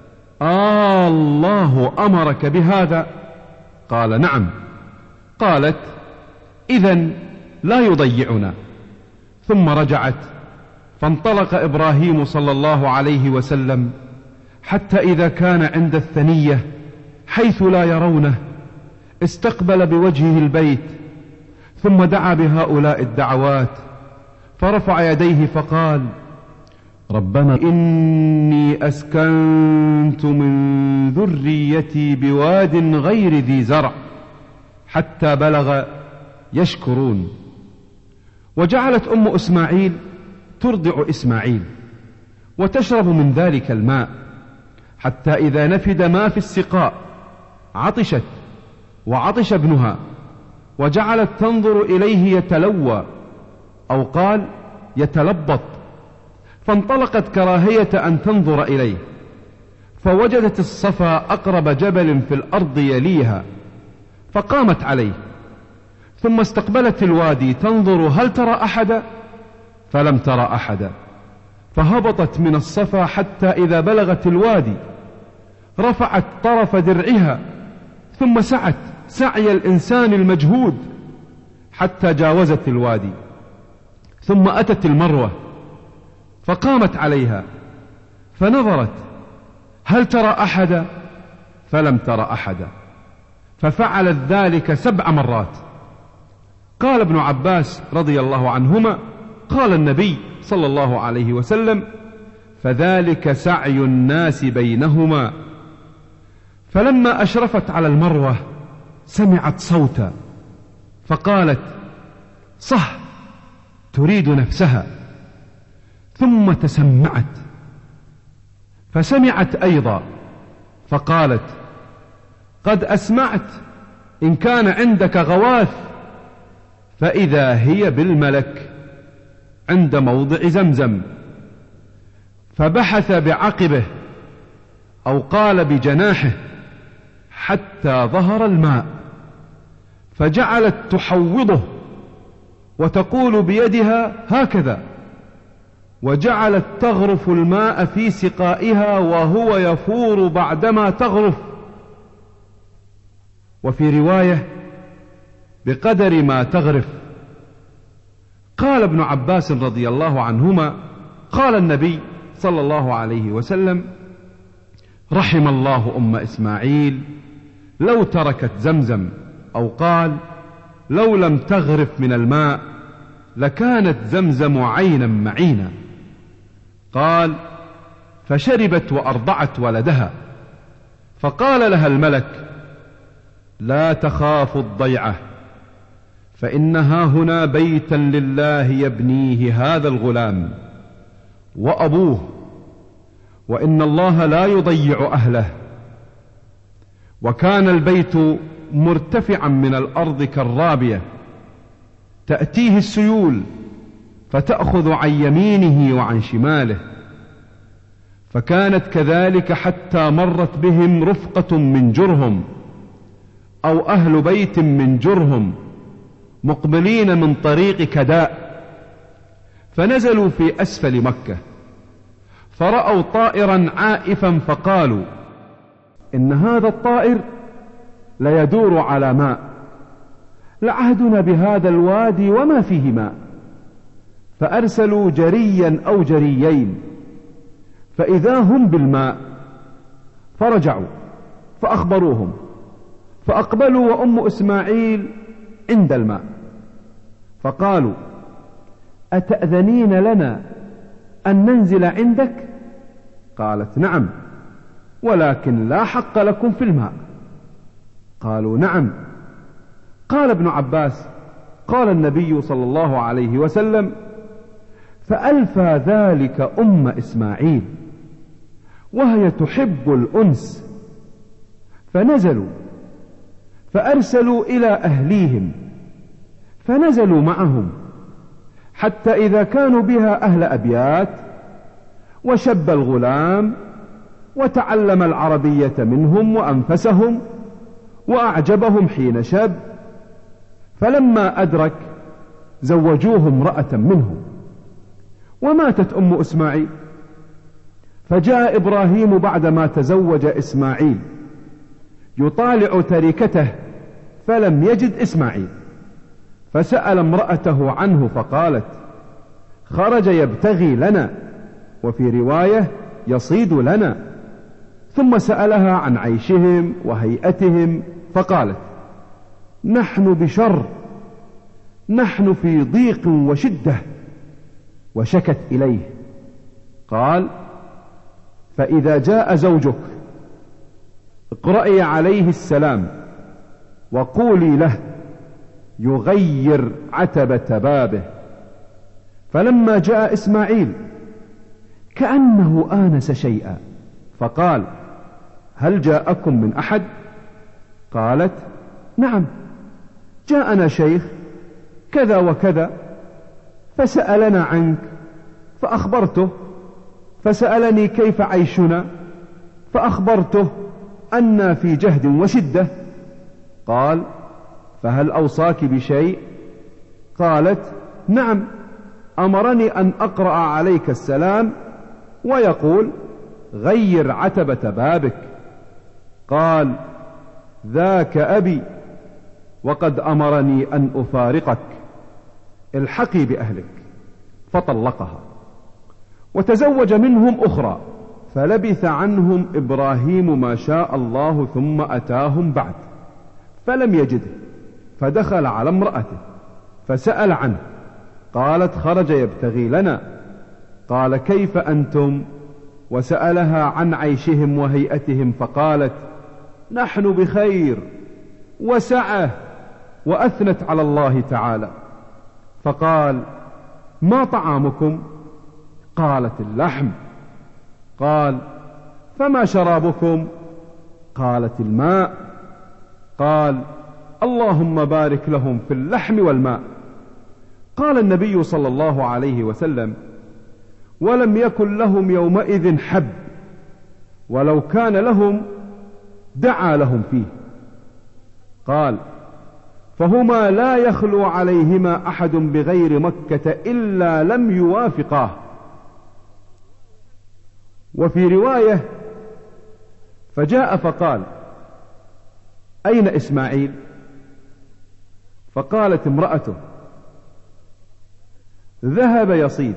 الله أمرك بهذا؟ قال: نعم. قالت: إذن لا يضيعنا. ثم رجعت، فانطلق إبراهيم صلى الله عليه وسلم حتى إذا كان عند الثنية حيث لا يرونه استقبل بوجهه البيت، ثم دعا بهؤلاء الدعوات، فرفع يديه فقال: ربنا إني أسكنت من ذريتي بواد غير ذي زرع، حتى بلغ يشكرون. وجعلت أم إسماعيل ترضع إسماعيل وتشرب من ذلك الماء، حتى إذا نفد ما في السقاء عطشت وعطش ابنها، وجعلت تنظر إليه يتلوى، أو قال يتلبط، فانطلقت كراهية أن تنظر إليه، فوجدت الصفا أقرب جبل في الأرض يليها، فقامت عليه، ثم استقبلت الوادي تنظر هل ترى أحدا، فلم ترى أحدا، فهبطت من الصفا حتى إذا بلغت الوادي رفعت طرف درعها، ثم سعت سعي الإنسان المجهود حتى جاوزت الوادي، ثم أتت المروة فقامت عليها، فنظرت هل ترى أحدا، فلم ترى أحدا، ففعلت ذلك 7 مرات. قال ابن عباس رضي الله عنهما: قال النبي صلى الله عليه وسلم: فذلك سعي الناس بينهما. فلما أشرفت على المروة سمعت صوتا، فقالت: صح، تريد نفسها. ثم تسمعت فسمعت أيضا، فقالت: قد أسمعت، إن كان عندك غواث. فإذا هي بالملك عند موضع زمزم، فبحث بعقبه، أو قال بجناحه، حتى ظهر الماء، فجعلت تحوضه وتقول بيدها هكذا، وجعلت تغرف الماء في سقائها وهو يفور بعدما تغرف، وفي رواية بقدر ما تغرف. قال ابن عباس رضي الله عنهما: قال النبي صلى الله عليه وسلم: رحم الله أم إسماعيل لو تركت زمزم، أو قال: لو لم تغرف من الماء لكانت زمزم عينا معينا. قال: فشربت وأرضعت ولدها، فقال لها الملك: لا تخاف الضيعة، فإنها هنا بيتا لله يبنيه هذا الغلام وأبوه، وإن الله لا يضيع أهله. وكان البيت مرتفعا من الأرض كالرابية، تأتيه السيول فتأخذ عن يمينه وعن شماله، فكانت كذلك حتى مرت بهم رفقة من جرهم، أو أهل بيت من جرهم، مقبلين من طريق كداء، فنزلوا في أسفل مكة، فرأوا طائرا عائفا فقالوا: إن هذا الطائر ليدور على ماء، لعهدنا بهذا الوادي وما فيه ماء. فأرسلوا جريا أو جريين فإذا هم بالماء، فرجعوا فأخبروهم، فأقبلوا وأم إسماعيل عند الماء، فقالوا: أتأذنين لنا أن ننزل عندك؟ قالت: نعم، ولكن لا حق لكم في الماء. قالوا: نعم. قال ابن عباس: قال النبي صلى الله عليه وسلم: فألفى ذلك أم إسماعيل وهي تحب الأنس، فنزلوا فأرسلوا إلى أهليهم فنزلوا معهم، حتى إذا كانوا بها أهل أبيات، وشب الغلام وتعلم العربية منهم وأنفسهم وأعجبهم حين شاب، فلما أدرك زوجوه امرأة منهم. وماتت أم إسماعيل، فجاء إبراهيم بعدما تزوج إسماعيل يطالع تركته فلم يجد إسماعيل، فسأل امرأته عنه فقالت: خرج يبتغي لنا، وفي رواية يصيد لنا. ثم سألها عن عيشهم وهيئتهم فقالت: نحن بشر، نحن في ضيق وشدة. وشكت إليه. قال: فإذا جاء زوجك اقرأي عليه السلام وقولي له يغير عتبة بابه. فلما جاء إسماعيل كأنه آنس شيئا فقال: هل جاءكم من أحد؟ قالت: نعم، جاءنا شيخ كذا وكذا، فسألنا عنك فأخبرته، فسألني كيف عيشنا فأخبرته أنا في جهد وشدة. قال: فهل أوصاك بشيء؟ قالت: نعم، أمرني أن أقرأ عليك السلام ويقول غير عتبة بابك. قال: ذاك أبي، وقد أمرني أن أفارقك، الحقي بأهلك. فطلقها وتزوج منهم أخرى، فلبث عنهم إبراهيم ما شاء الله، ثم أتاهم بعد فلم يجده، فدخل على امرأته فسأل عنه، قالت: خرج يبتغي لنا. قال: كيف أنتم؟ وسألها عن عيشهم وهيئتهم، فقالت: نحن بخير وسعة، وأثنت على الله تعالى. فقال: ما طعامكم؟ قالت: اللحم. قال: فما شرابكم؟ قالت: الماء. قال: اللهم بارك لهم في اللحم والماء. قال النبي صلى الله عليه وسلم: ولم يكن لهم يومئذ حب، ولو كان لهم دعا لهم فيه. قال: فهما لا يخلو عليهما أحد بغير مكة إلا لم يوافقاه. وفي رواية: فجاء فقال: أين إسماعيل؟ فقالت امرأته: ذهب يصيد.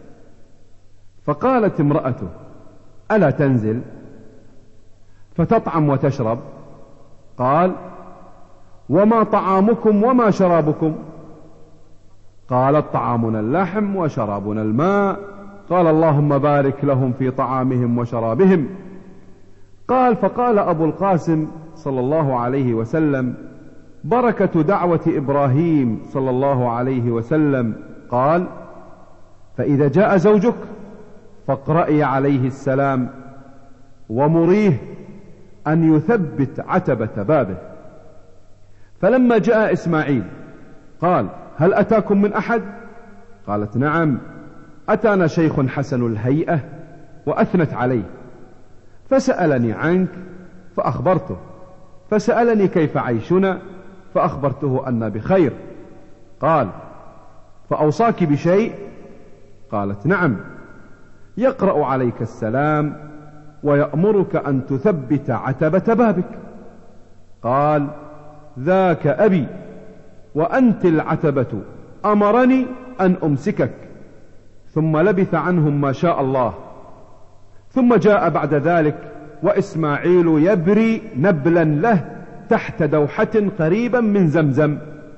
فقالت امرأته: ألا تنزل فتطعم وتشرب؟ قال: وما طعامكم وما شرابكم؟ قالت: طعامنا اللحم وشرابنا الماء. قال: اللهم بارك لهم في طعامهم وشرابهم. قال: فقال أبو القاسم صلى الله عليه وسلم: بركة دعوة إبراهيم صلى الله عليه وسلم. قال: فإذا جاء زوجك فاقرئي عليه السلام ومريه أن يثبت عتبة بابه. فلما جاء إسماعيل قال: هل أتاكم من أحد؟ قالت: نعم، أتانا شيخ حسن الهيئة، وأثنت عليه، فسألني عنك فأخبرته، فسألني كيف عيشنا فأخبرته أن بخير. قال: فأوصاك بشيء؟ قالت: نعم، يقرأ عليك السلام ويأمرك أن تثبت عتبة بابك. قال: ذاك أبي وأنت العتبة، أمرني أن أمسكك. ثم لبث عنهم ما شاء الله. ثم جاء بعد ذلك وإسماعيل يبري نبلا له تحت دوحة قريبا من زمزم،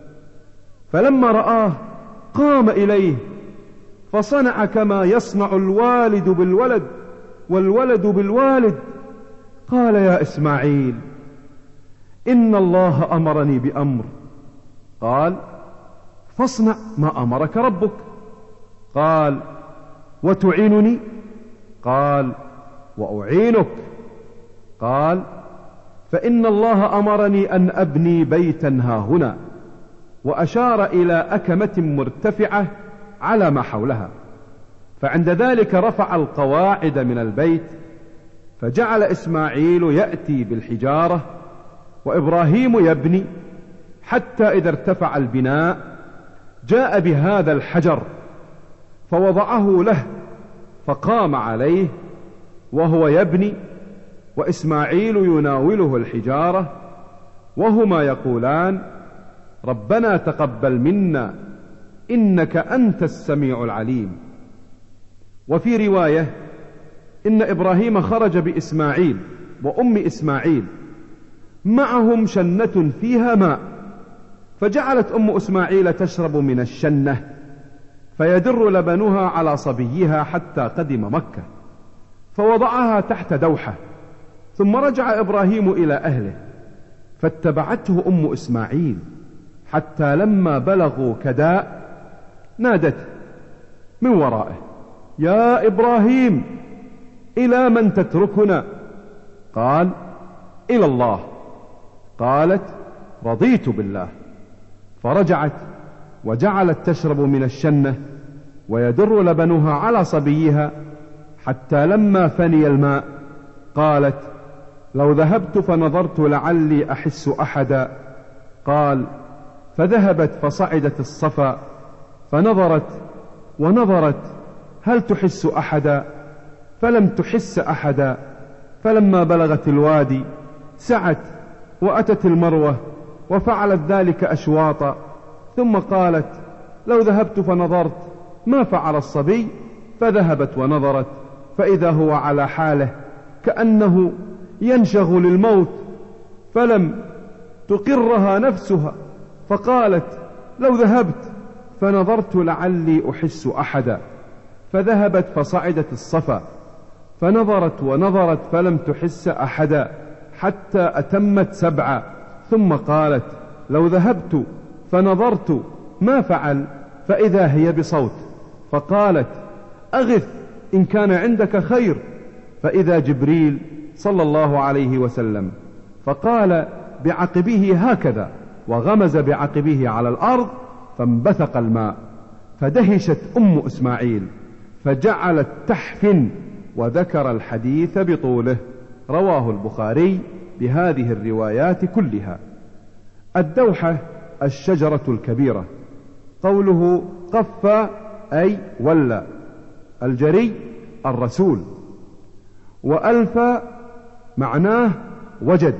فلما رآه قام إليه فصنع كما يصنع الوالد بالولد والولد بالوالد. قال: يا إسماعيل، إن الله أمرني بأمر. قال: فاصنع ما أمرك ربك. قال: وتعينني؟ قال: وأعينك. قال: فإن الله أمرني أن أبني بيتا هاهنا، وأشار إلى أكمة مرتفعة على ما حولها. فعند ذلك رفع القواعد من البيت، فجعل إسماعيل يأتي بالحجارة وإبراهيم يبني، حتى إذا ارتفع البناء جاء بهذا الحجر فوضعه له، فقام عليه وهو يبني، وإسماعيل يناوله الحجارة، وهما يقولان: ربنا تقبل منا إنك أنت السميع العليم. وفي رواية إن إبراهيم خرج بإسماعيل وأم إسماعيل، معهم شنة فيها ماء، فجعلت أم إسماعيل تشرب من الشنة، فيدر لبنها على صبيها حتى قدم مكة، فوضعها تحت دوحة. ثم رجع إبراهيم إلى أهله، فاتبعته أم إسماعيل حتى لما بلغوا كداء نادته من ورائه: يا إبراهيم، إلى من تتركنا؟ قال: إلى الله. قالت: رضيت بالله. فرجعت وجعلت تشرب من الشنة ويدر لبنها على صبيها حتى لما فني الماء قالت: لو ذهبت فنظرت لعلي أحس أحدا. قال: فذهبت فصعدت الصفا فنظرت ونظرت هل تحس أحدا، فلم تحس أحدا. فلما بلغت الوادي سعت وأتت المروة وفعلت ذلك أشواطا، ثم قالت: لو ذهبت فنظرت ما فعل الصبي. فذهبت ونظرت فإذا هو على حاله كأنه ينشغل الموت، فلم تقرها نفسها، فقالت: لو ذهبت فنظرت لعلي أحس أحدا. فذهبت فصعدت الصفا فنظرت ونظرت فلم تحس أحدا حتى أتمت 7. ثم قالت: لو ذهبت فنظرت ما فعل، فإذا هي بصوت، فقالت: أغث إن كان عندك خير. فإذا جبريل صلى الله عليه وسلم، فقال بعقبه هكذا، وغمز بعقبه على الأرض فانبثق الماء، فدهشت أم إسماعيل فجعلت تحفن، وذكر الحديث بطوله. رواه البخاري بهذه الروايات كلها. الدوحة الشجرة الكبيرة. قوله قف أي ولى. الجري الرسول. وألف معناه وجد.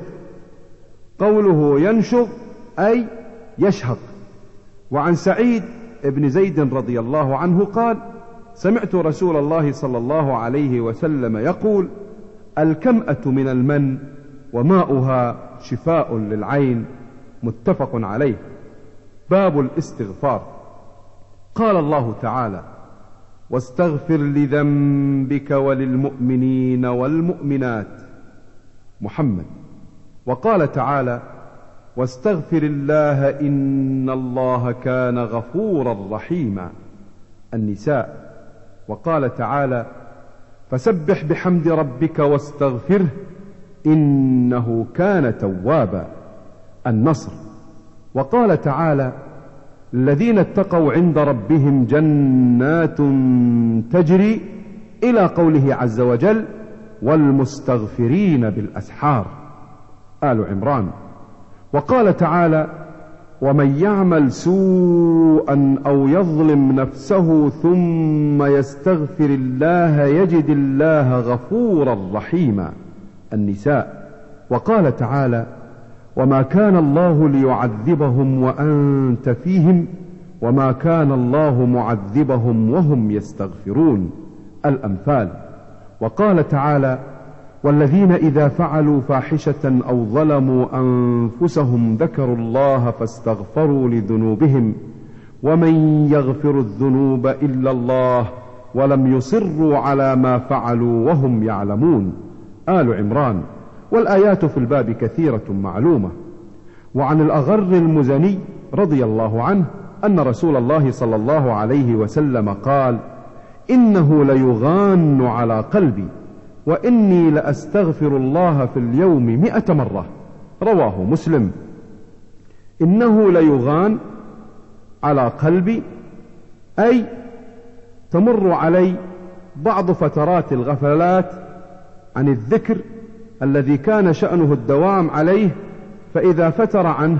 قوله ينشغ أي يشهق. وعن سعيد بن زيد رضي الله عنه قال: سمعت رسول الله صلى الله عليه وسلم يقول: الكمأة من المن وماؤها شفاء للعين. متفق عليه. باب الاستغفار. قال الله تعالى: واستغفر لذنبك وللمؤمنين والمؤمنات. محمد. وقال تعالى: واستغفر الله إن الله كان غفورا رحيما. النساء. وقال تعالى: فسبح بحمد ربك واستغفره إنه كان توابا. النصر. وقال تعالى: الذين اتقوا عند ربهم جنات تجري، إلى قوله عز وجل: والمستغفرين بالأسحار. آل عمران. وقال تعالى: ومن يعمل سوءا أو يظلم نفسه ثم يستغفر الله يجد الله غفورا رحيما. النساء. وقال تعالى: وما كان الله ليعذبهم وأنت فيهم وما كان الله معذبهم وهم يستغفرون. الأنفال. وقال تعالى: والذين إذا فعلوا فاحشة أو ظلموا أنفسهم ذكروا الله فاستغفروا لذنوبهم ومن يغفر الذنوب إلا الله ولم يصروا على ما فعلوا وهم يعلمون. آل عمران. والآيات في الباب كثيرة معلومة. وعن الأغر المزني رضي الله عنه أن رسول الله صلى الله عليه وسلم قال: إنه ليغان على قلبي وإني لأستغفر الله في اليوم 100 مرة. رواه مسلم. إنه ليغان على قلبي أي تمر علي بعض فترات الغفلات عن الذكر الذي كان شأنه الدوام عليه، فإذا فتر عنه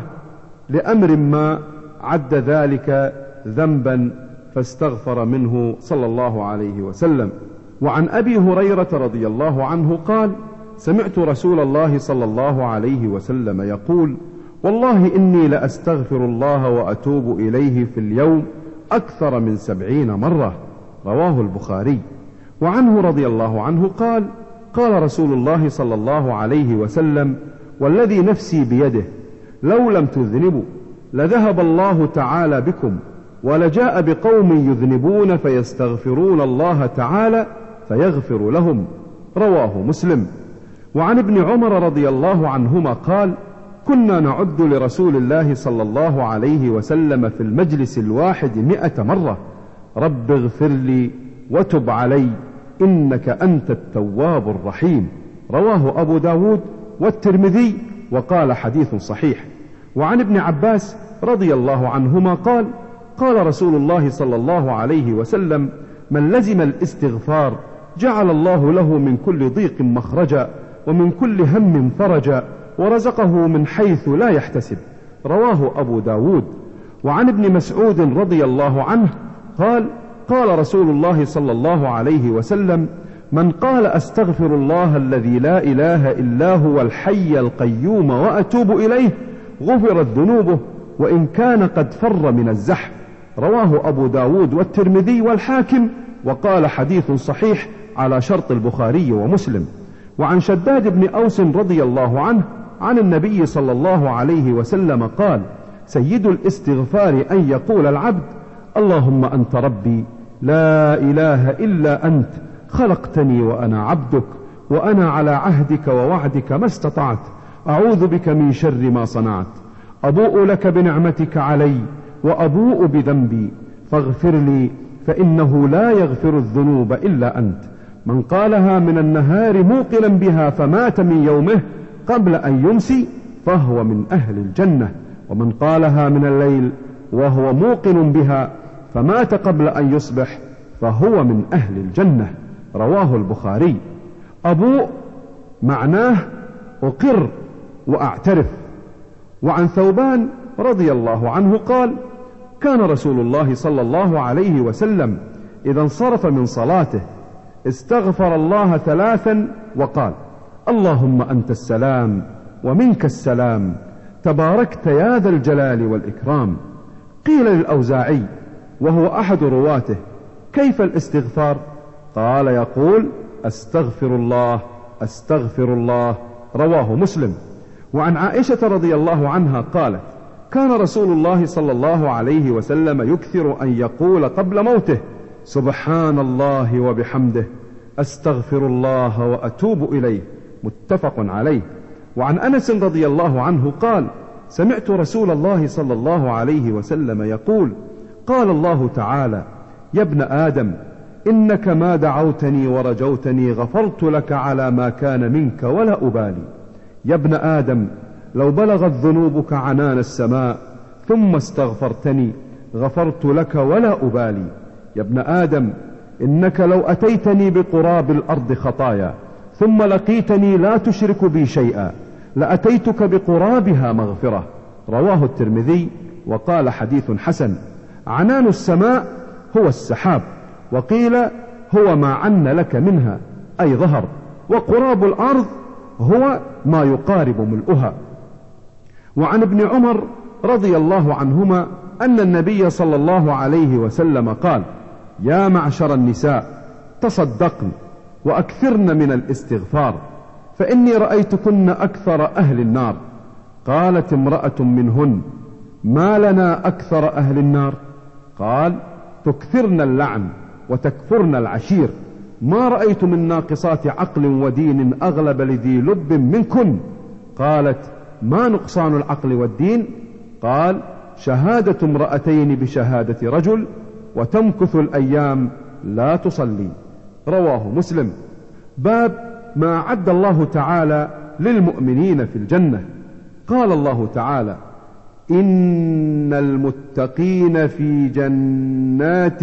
لأمر ما عد ذلك ذنبا فاستغفر منه صلى الله عليه وسلم. وعن أبي هريرة رضي الله عنه قال: سمعت رسول الله صلى الله عليه وسلم يقول: والله إني لأستغفر الله وأتوب إليه في اليوم أكثر من 70 مرة. رواه البخاري. وعنه رضي الله عنه قال: قال رسول الله صلى الله عليه وسلم: والذي نفسي بيده لو لم تذنبوا لذهب الله تعالى بكم ولجاء بقوم يذنبون فيستغفرون الله تعالى فيغفر لهم. رواه مسلم. وعن ابن عمر رضي الله عنهما قال: كنا نعد لرسول الله صلى الله عليه وسلم في المجلس الواحد 100 مرة: رب اغفر لي وتب علي إنك أنت التواب الرحيم. رواه أبو داود والترمذي وقال حديث صحيح. وعن ابن عباس رضي الله عنهما قال: قال رسول الله صلى الله عليه وسلم: من لزم الاستغفار جعل الله له من كل ضيق مخرجا ومن كل هم فرجا ورزقه من حيث لا يحتسب. رواه أبو داود. وعن ابن مسعود رضي الله عنه قال: قال رسول الله صلى الله عليه وسلم: من قال أستغفر الله الذي لا إله إلا هو الحي القيوم وأتوب إليه غفرت ذنوبه وإن كان قد فر من الزحف. رواه أبو داود والترمذي والحاكم وقال حديث صحيح على شرط البخاري ومسلم. وعن شداد بن أوس رضي الله عنه عن النبي صلى الله عليه وسلم قال: سيد الاستغفار أن يقول العبد: اللهم أنت ربي لا إله إلا أنت خلقتني وأنا عبدك وأنا على عهدك ووعدك ما استطعت أعوذ بك من شر ما صنعت أبوء لك بنعمتك علي وأبوء بذنبي فاغفر لي فإنه لا يغفر الذنوب إلا أنت. من قالها من النهار موقنا بها فمات من يومه قبل أن يمسي فهو من أهل الجنة، ومن قالها من الليل وهو موقن بها فمات قبل أن يصبح فهو من أهل الجنة. رواه البخاري. أبوء معناه أقر وأعترف. وعن ثوبان رضي الله عنه قال: كان رسول الله صلى الله عليه وسلم إذا انصرف من صلاته استغفر الله 3 وقال: اللهم أنت السلام ومنك السلام تباركت يا ذا الجلال والإكرام. قيل للأوزاعي وهو أحد رواته: كيف الاستغفار؟ قال: يقول: أستغفر الله أستغفر الله. رواه مسلم. وعن عائشة رضي الله عنها قالت: كان رسول الله صلى الله عليه وسلم يكثر أن يقول قبل موته: سبحان الله وبحمده أستغفر الله وأتوب إليه. متفق عليه. وعن أنس رضي الله عنه قال: سمعت رسول الله صلى الله عليه وسلم يقول: قال الله تعالى: يا ابن آدم إنك ما دعوتني ورجوتني غفرت لك على ما كان منك ولا أبالي. يا ابن آدم لو بلغت ذنوبك عنان السماء ثم استغفرتني غفرت لك ولا أبالي. يا ابن آدم إنك لو أتيتني بقراب الأرض خطايا ثم لقيتني لا تشرك بي شيئا لأتيتك بقرابها مغفرة. رواه الترمذي وقال حديث حسن: عنان السماء هو السحاب، وقيل هو ما عن لك منها أي ظهر، وقراب الأرض هو ما يقارب ملؤها. وعن ابن عمر رضي الله عنهما أن النبي صلى الله عليه وسلم قال: يا معشر النساء تصدقن وأكثرن من الاستغفار، فإني رأيتكن أكثر أهل النار. قالت امرأة منهن: ما لنا أكثر أهل النار؟ قال: تكثرن اللعن وتكفرن العشير، ما رأيت من ناقصات عقل ودين أغلب لذي لب منكن. قالت: ما نقصان العقل والدين؟ قال: شهادة امرأتين بشهادة رجل، وتمكث الأيام لا تصلي. رواه مسلم. باب ما أعد الله تعالى للمؤمنين في الجنة. قال الله تعالى: إن المتقين في جنات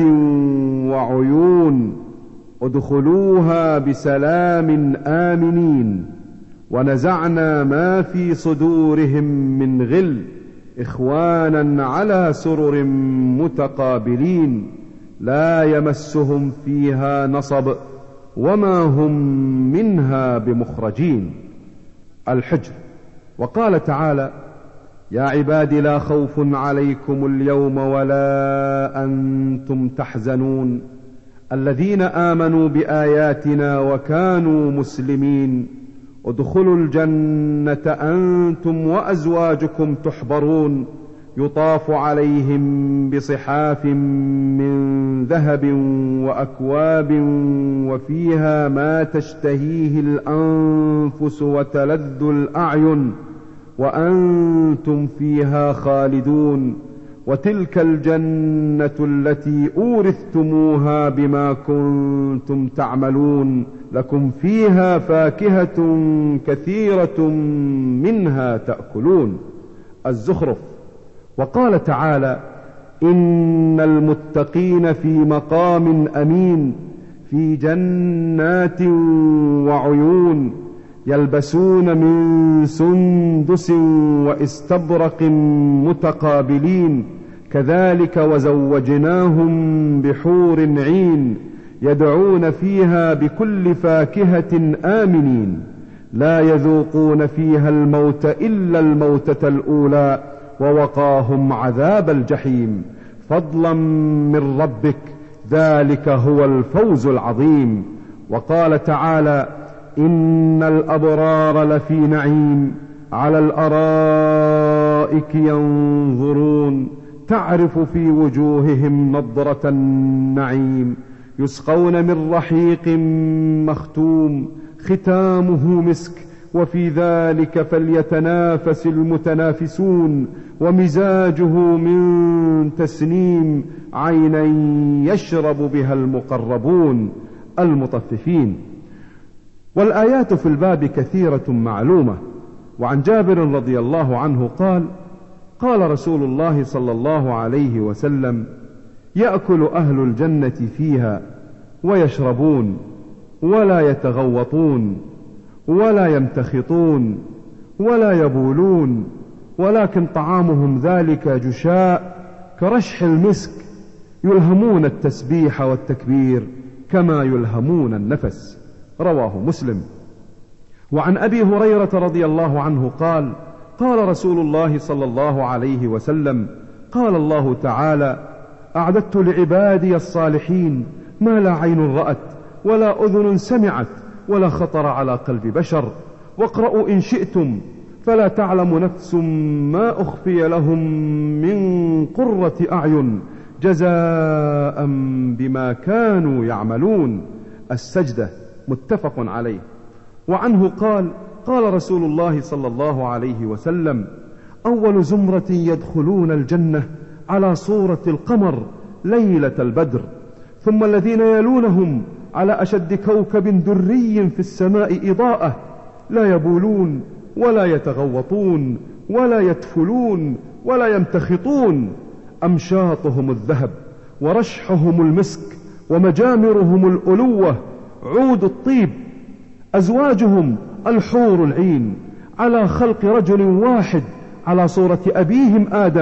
وعيون ادخلوها بسلام آمنين، ونزعنا ما في صدورهم من غل إخوانا على سرر متقابلين لا يمسهم فيها نصب وما هم منها بمخرجين. الحجر. وقال تعالى: يا عباد لا خوف عليكم اليوم ولا أنتم تحزنون الذين آمنوا بآياتنا وكانوا مسلمين ادخلوا الجنة أنتم وأزواجكم تحبرون يطاف عليهم بصحاف من ذهب وأكواب وفيها ما تشتهيه الأنفس وتلذ الأعين وأنتم فيها خالدون وتلك الجنة التي أورثتموها بما كنتم تعملون لكم فيها فاكهة كثيرة منها تأكلون. الزخرف. وقال تعالى: إن المتقين في مقام أمين في جنات وعيون يلبسون من سندس واستبرق متقابلين كذلك وزوجناهم بحور عين يدعون فيها بكل فاكهة آمنين لا يذوقون فيها الموت إلا الموتة الأولى ووقاهم عذاب الجحيم فضلا من ربك ذلك هو الفوز العظيم. وقال تعالى: إن الأبرار لفي نعيم على الأرائك ينظرون تعرف في وجوههم نضرة النعيم يسقون من رحيق مختوم ختامه مسك وفي ذلك فليتنافس المتنافسون ومزاجه من تسنيم عينا يشرب بها المقربون المطففين. والآيات في الباب كثيرة معلومة. وعن جابر رضي الله عنه قال: قال رسول الله صلى الله عليه وسلم: يأكل أهل الجنة فيها ويشربون ولا يتغوطون ولا يمتخطون ولا يبولون ولكن طعامهم ذلك جشاء كرشح المسك يلهمون التسبيح والتكبير كما يلهمون النفس. رواه مسلم. وعن أبي هريرة رضي الله عنه قال: قال رسول الله صلى الله عليه وسلم: قال الله تعالى: أعددت لعبادي الصالحين ما لا عين رأت ولا أذن سمعت ولا خطر على قلب بشر. واقرأوا إن شئتم فلا تعلم نفس ما أخفي لهم من قرة أعين جزاء بما كانوا يعملون. السجدة. متفق عليه. وعنه قال: قال رسول الله صلى الله عليه وسلم: أول زمرة يدخلون الجنة على صورة القمر ليلة البدر، ثم الذين يلونهم على أشد كوكب دري في السماء إضاءة لا يبولون ولا يتغوطون ولا يتفلون ولا يمتخطون أمشاطهم الذهب ورشحهم المسك ومجامرهم الألوة عود الطيب. أزواجهم الحور العين على خلق رجل واحد على صورة أبيهم آدم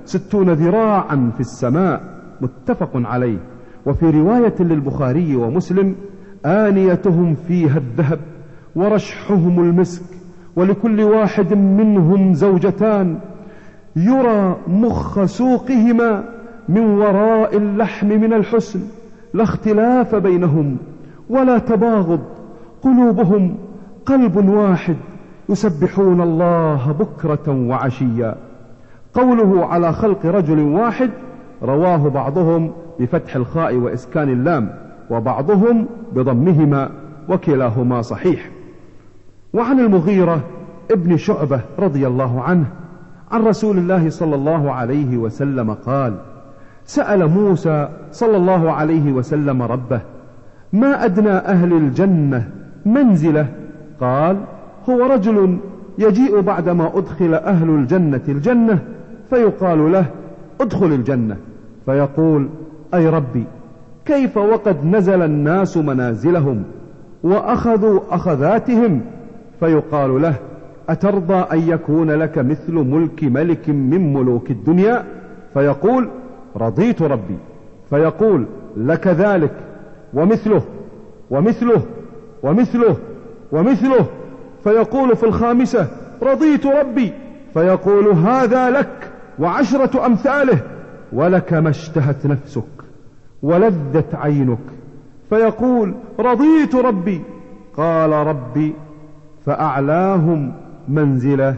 60 ذراعا في السماء، متفق عليه. وفي رواية للبخاري ومسلم: آنيتهم فيها الذهب ورشحهم المسك، ولكل واحد منهم زوجتان، يرى مخ سوقهما من وراء اللحم من الحسن، لا اختلاف بينهم ولا تباغض، قلوبهم قلب واحد، يسبحون الله بكرة وعشيا. قوله على خلق رجل واحد رواه بعضهم بفتح الخاء وإسكان اللام، وبعضهم بضمهما، وكلاهما صحيح. وعن المغيرة ابن شعبة رضي الله عنه عن رسول الله صلى الله عليه وسلم قال: سأل موسى صلى الله عليه وسلم ربه: ما أدنى أهل الجنة منزله؟ قال: هو رجل يجيء بعدما أدخل أهل الجنة الجنة فيقال له: ادخل الجنة، فيقول: أي ربي، كيف وقد نزل الناس منازلهم وأخذوا أخذاتهم؟ فيقال له: أترضى أن يكون لك مثل ملك ملك من ملوك الدنيا؟ فيقول: رضيت ربي. فيقول: لك ذلك ومثله ومثله ومثله ومثله. فيقول في الخامسة: رضيت ربي. فيقول: هذا لك وعشرة أمثاله، ولك ما اشتهت نفسك ولذت عينك. فيقول: رضيت ربي. قال: ربي فأعلاهم منزله.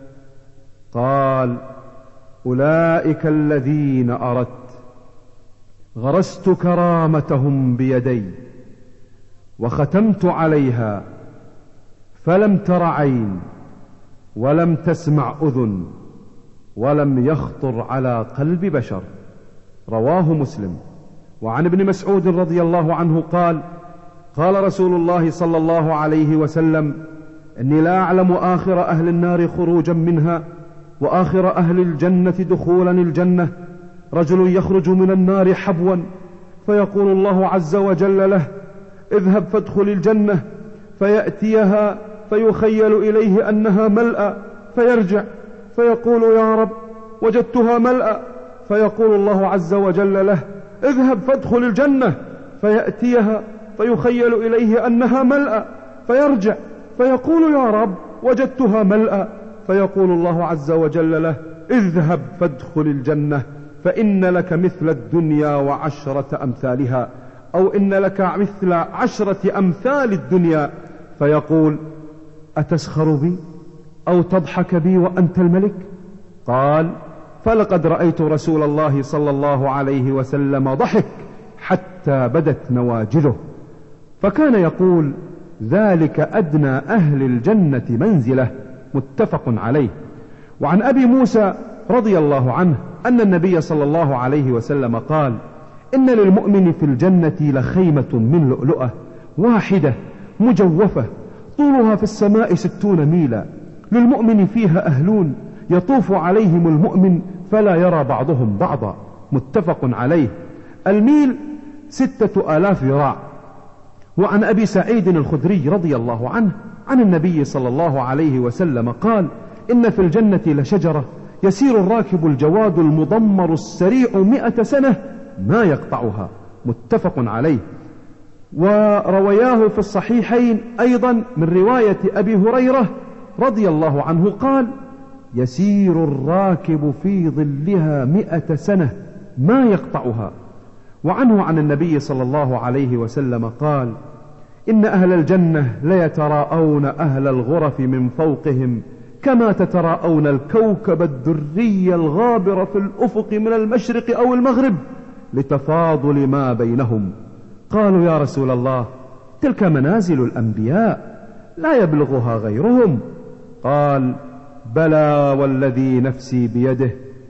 قال: أولئك الذين أردت، غرست كرامتهم بيدي وختمت عليها، فلم تر عين ولم تسمع أذن ولم يخطر على قلب بشر. رواه مسلم. وعن ابن مسعود رضي الله عنه قال: قال رسول الله صلى الله عليه وسلم: إني لا أعلم آخر أهل النار خروجا منها وآخر أهل الجنة دخولا الجنة، رجل يخرج من النار حبوا، فيقول الله عز وجل له: اذهب فادخل الجنة، فيأتيها فيخيل إليه أنها ملأى، فيرجع فيقول: يا رب وجدتها ملأى. فيقول الله عز وجل له: اذهب فادخل الجنة، فيأتيها فيخيل إليه أنها ملأى، فيرجع فيقول: يا رب وجدتها ملأى. فيقول الله عز وجل له: اذهب فادخل الجنة، فإن لك مثل الدنيا وعشرة أمثالها، أو إن لك مثل 10 أمثال الدنيا. فيقول: أتسخر بي أو تضحك بي وأنت الملك؟ قال: فلقد رأيت رسول الله صلى الله عليه وسلم ضحك حتى بدت نواجذه. فكان يقول: ذلك أدنى أهل الجنة منزله، متفق عليه. وعن أبي موسى رضي الله عنه أن النبي صلى الله عليه وسلم قال: إن للمؤمن في الجنة لخيمة من لؤلؤة واحدة مجوفة طولها في السماء 60 ميلا، للمؤمن فيها أهلون يطوف عليهم المؤمن فلا يرى بعضهم بعضا، متفق عليه. الميل 6000 ذراع. وعن أبي سعيد الخدري رضي الله عنه عن النبي صلى الله عليه وسلم قال: إن في الجنة لشجرة يسير الراكب الجواد المضمر السريع 100 سنة ما يقطعها، متفق عليه. وروياه في الصحيحين أيضا من رواية أبي هريرة رضي الله عنه قال: يسير الراكب في ظلها 100 سنة ما يقطعها. وعنه عن النبي صلى الله عليه وسلم قال: إن أهل الجنة ليتراءون أهل الغرف من فوقهم كما تتراءون الكوكب الدري الغابر في الأفق من المشرق أو المغرب، لتفاضل ما بينهم. قالوا: يا رسول الله، تلك منازل الأنبياء لا يبلغها غيرهم. قال: بلى والذي نفسي بيده،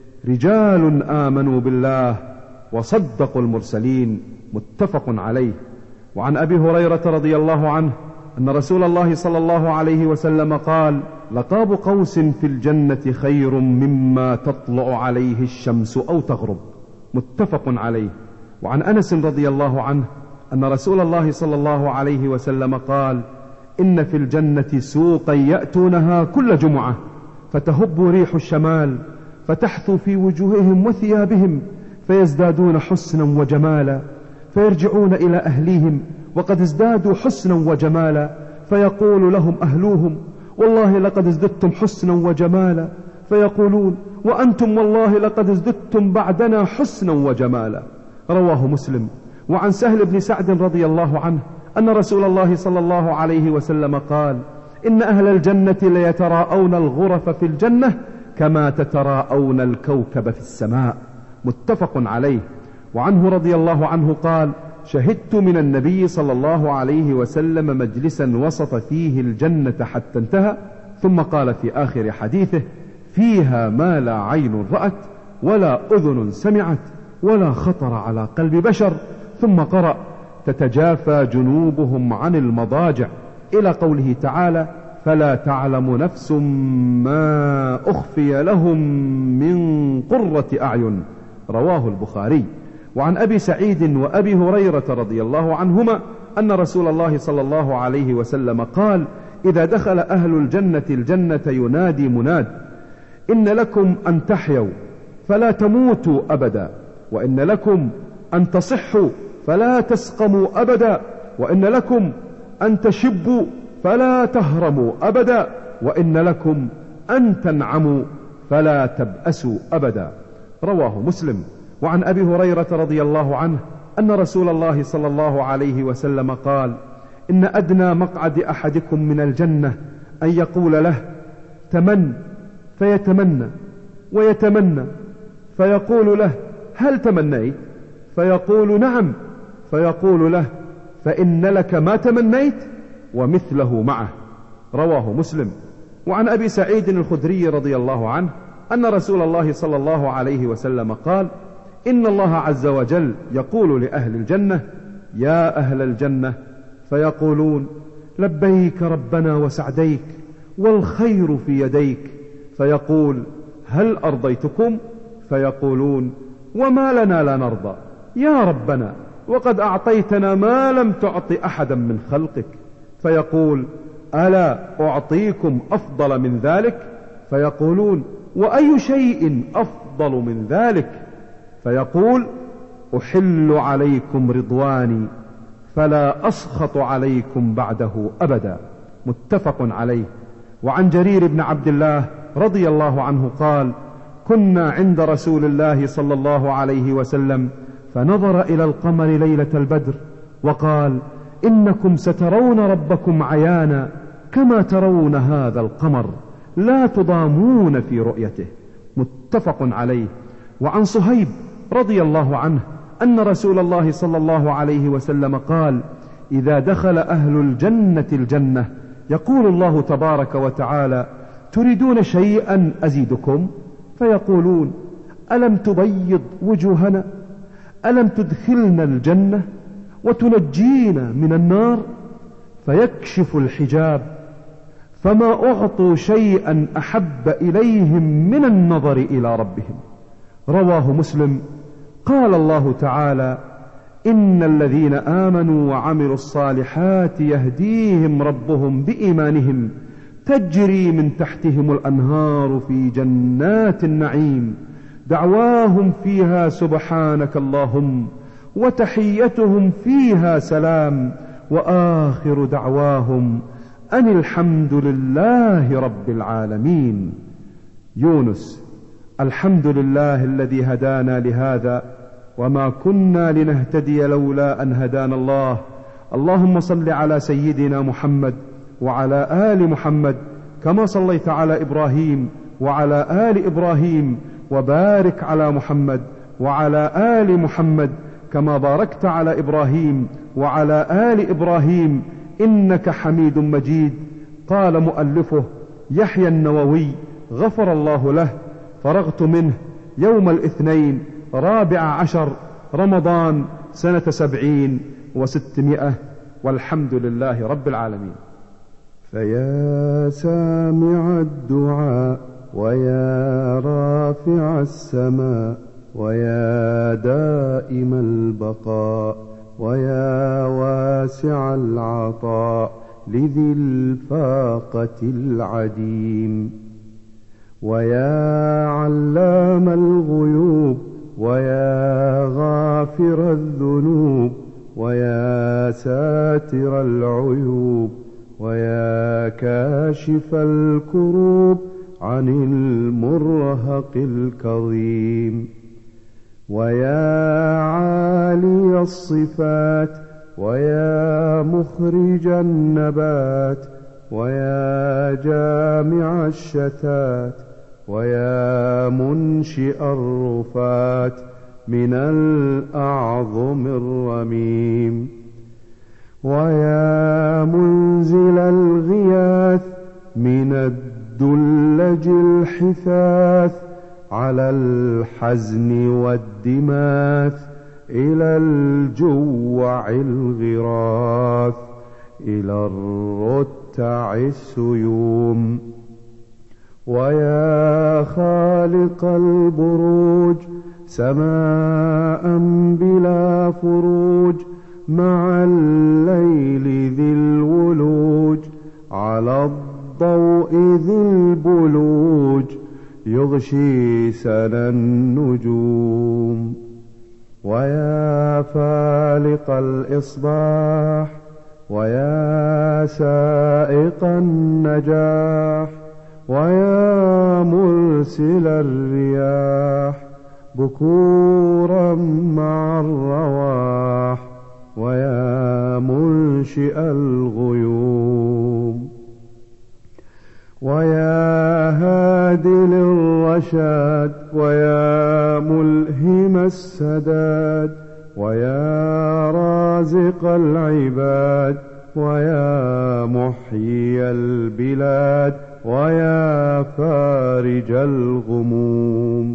رجال آمنوا بالله وصدقوا المرسلين، متفق عليه. وعن أبي هريرة رضي الله عنه أن رسول الله صلى الله عليه وسلم قال: لقاب قوس في الجنة خير مما تطلع عليه الشمس أو تغرب، متفق عليه. وعن أنس رضي الله عنه أن رسول الله صلى الله عليه وسلم قال: إن في الجنة سوقا يأتونها كل جمعة فتهب ريح الشمال فتحثو في وجوههم وثيابهم فيزدادون حسنا وجمالا، فيرجعون إلى أهليهم وقد ازدادوا حسنا وجمالا، فيقول لهم أهلوهم: والله لقد ازددتم حسنا وجمالا، فيقولون: وأنتم والله لقد ازددتم بعدنا حسنا وجمالا. رواه مسلم. وعن سهل بن سعد رضي الله عنه أن رسول الله صلى الله عليه وسلم قال: إن أهل الجنة ليتراءون الغرف في الجنة كما تتراءون الكوكب في السماء. متفق عليه. وعنه رضي الله عنه قال: شهدت من النبي صلى الله عليه وسلم مجلسا وسط فيه الجنة حتى انتهى، ثم قال في آخر حديثه: فيها ما لا عين رأت ولا أذن سمعت ولا خطر على قلب بشر، ثم قرأ: تتجافى جنوبهم عن المضاجع، إلى قوله تعالى: فلا تعلم نفس ما أخفي لهم من قرة أعين. رواه البخاري. وعن أبي سعيد وأبي هريرة رضي الله عنهما أن رسول الله صلى الله عليه وسلم قال: إذا دخل أهل الجنة الجنة ينادي مناد: إن لكم أن تحيوا فلا تموتوا أبدا، وإن لكم أن تصحوا فلا تسقموا أبدا، وإن لكم أن تشبوا فلا تهرموا أبدا، وإن لكم أن تنعموا فلا تبأسوا أبدا. رواه مسلم. وعن أبي هريرة رضي الله عنه أن رسول الله صلى الله عليه وسلم قال: إن أدنى مقعد أحدكم من الجنة أن يقول له: تمن، فيتمنى ويتمنى، فيقول له: هل تمنيت؟ فيقول: نعم، فيقول له: فإن لك ما تمنيت ومثله معه. رواه مسلم. وعن أبي سعيد الخدري رضي الله عنه أن رسول الله صلى الله عليه وسلم قال: إن الله عز وجل يقول لأهل الجنة: يا أهل الجنة، فيقولون: لبيك ربنا وسعديك والخير في يديك، فيقول: هل أرضيتكم؟ فيقولون: وما لنا لا نرضى يا ربنا، وقد أعطيتنا ما لم تعط أحدا من خلقك. فيقول: ألا أعطيكم أفضل من ذلك؟ فيقولون: وأي شيء أفضل من ذلك؟ فيقول: أحل عليكم رضواني فلا أسخط عليكم بعده أبدا. متفق عليه. وعن جرير بن عبد الله رضي الله عنه قال: كنا عند رسول الله صلى الله عليه وسلم فنظر إلى القمر ليلة البدر وقال: إنكم سترون ربكم عيانا كما ترون هذا القمر، لا تضامون في رؤيته. متفق عليه. وعن صهيب رضي الله عنه أن رسول الله صلى الله عليه وسلم قال: إذا دخل أهل الجنة الجنة يقول الله تبارك وتعالى: تريدون شيئا أزيدكم؟ فيقولون: ألم تبيض وجوهنا؟ ألم تدخلنا الجنة وتنجينا من النار؟ فيكشف الحجاب، فما أعطوا شيئا أحب إليهم من النظر إلى ربهم. رواه مسلم. قال الله تعالى: إن الذين آمنوا وعملوا الصالحات يهديهم ربهم بإيمانهم تجري من تحتهم الأنهار في جنات النعيم، دعواهم فيها سبحانك اللهم وتحيتهم فيها سلام، وآخر دعواهم أن الحمد لله رب العالمين. يونس: الحمد لله الذي هدانا لهذا وما كنا لنهتدي لولا أن هدانا الله. اللهم صل على سيدنا محمد وعلى آل محمد كما صليت على إبراهيم وعلى آل إبراهيم، وبارك على محمد وعلى آل محمد كما باركت على إبراهيم وعلى آل إبراهيم إنك حميد مجيد. قال مؤلفه يحيى النووي غفر الله له: فرغت منه يوم الاثنين 14 رمضان سنة 70 و600، والحمد لله رب العالمين. فيا سامع الدعاء ويا رافع السماء ويا دائم البقاء ويا واسع العطاء لذي الفاقة العديم، ويا علام الغيوب ويا غافر الذنوب ويا ساتر العيوب ويا كاشف الكروب عن المرهق الكظيم ويا عالي الصفات ويا مخرج النبات ويا جامع الشتات ويا منشئ الرفات من الأعظم الرميم ويا منزل الغياث من الدلج الحثاث على الحزن والدماث إلى الجوع الغراث إلى الرتع السيوم ويا خالق البروج سماء بلا فروج مع الليل ذي الولوج على الضوء ذي البلوج يغشي سنا النجوم ويا فالق الإصباح ويا سائق النجاح ويا مرسل الرياح بكورا مع الرواح ويا منشئ الغيوم ويا هادي للرشاد ويا ملهم السداد ويا رازق العباد ويا محيي البلاد ويا فارج الغموم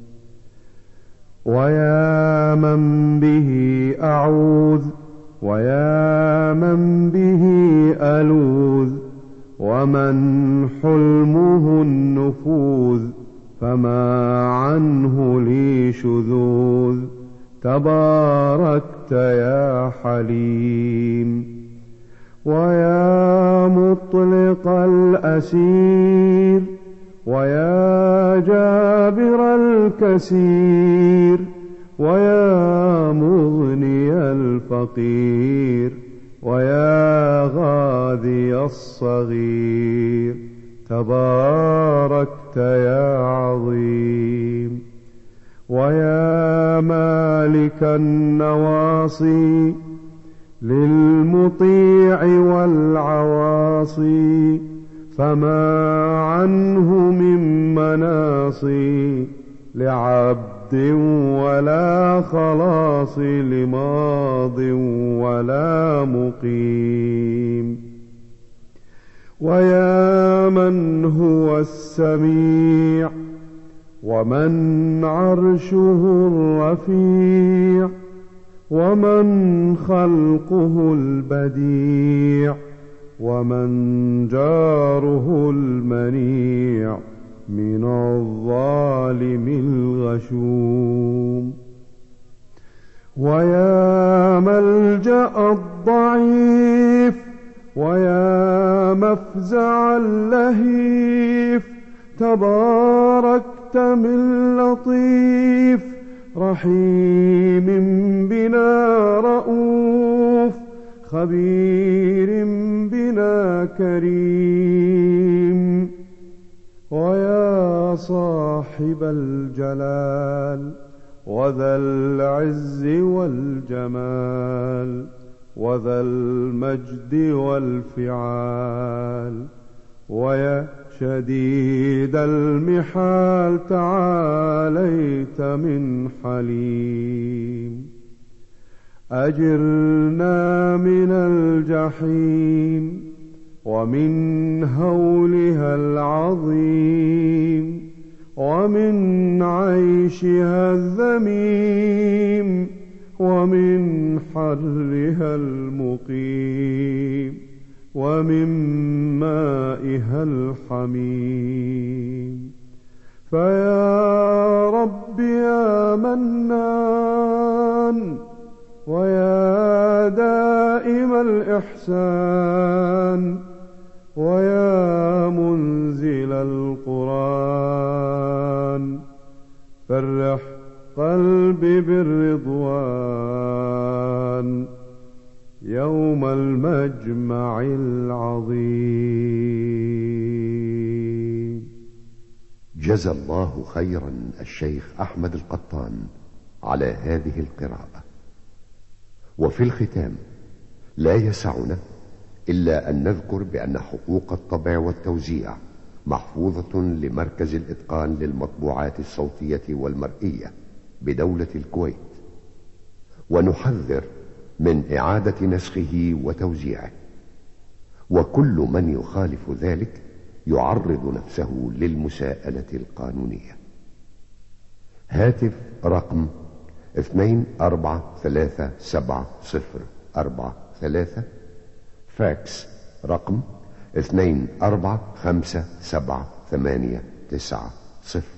ويا من به أعوذ ويا من به ألوذ ومن حلمه النفوذ فما عنه لي شذوذ تباركت يا حليم ويا مطلق الأسير ويا جابر الكسير ويا مغني الفقير ويا غاذي الصغير تباركت يا عظيم ويا مالك النواصي للمطيع والعواصي فما عنه من مناصي لعبد ولا خلاص لماض ولا مقيم ويا من هو السميع ومن عرشه الرفيع ومن خلقه البديع ومن جاره المنيع من الظالم الغشوم ويا ملجأ الضعيف ويا مفزع اللهيف تباركت من لطيف رحيم بنا رؤوف خبير بنا كريم ويا صاحب الجلال وذا العز والجمال وذا المجد والفعال ويا شديد المحال تعاليت من حليم أجرنا من الجحيم ومن هولها العظيم ومن عيشها الذميم ومن حرها المقيم ومن مائها الحميم فيا رب يا منان ويا دائم الإحسان ويا منزل القرآن القلب بالرضوان يوم المجمع العظيم. جزى الله خيرا الشيخ أحمد القطان على هذه القراءة. وفي الختام لا يسعنا إلا أن نذكر بأن حقوق الطبع والتوزيع محفوظة لمركز الإتقان للمطبوعات الصوتية والمرئية بدولة الكويت، ونحذر من إعادة نسخه وتوزيعه، وكل من يخالف ذلك يعرض نفسه للمساءلة القانونية. هاتف رقم 243704 فاكس رقم 245789.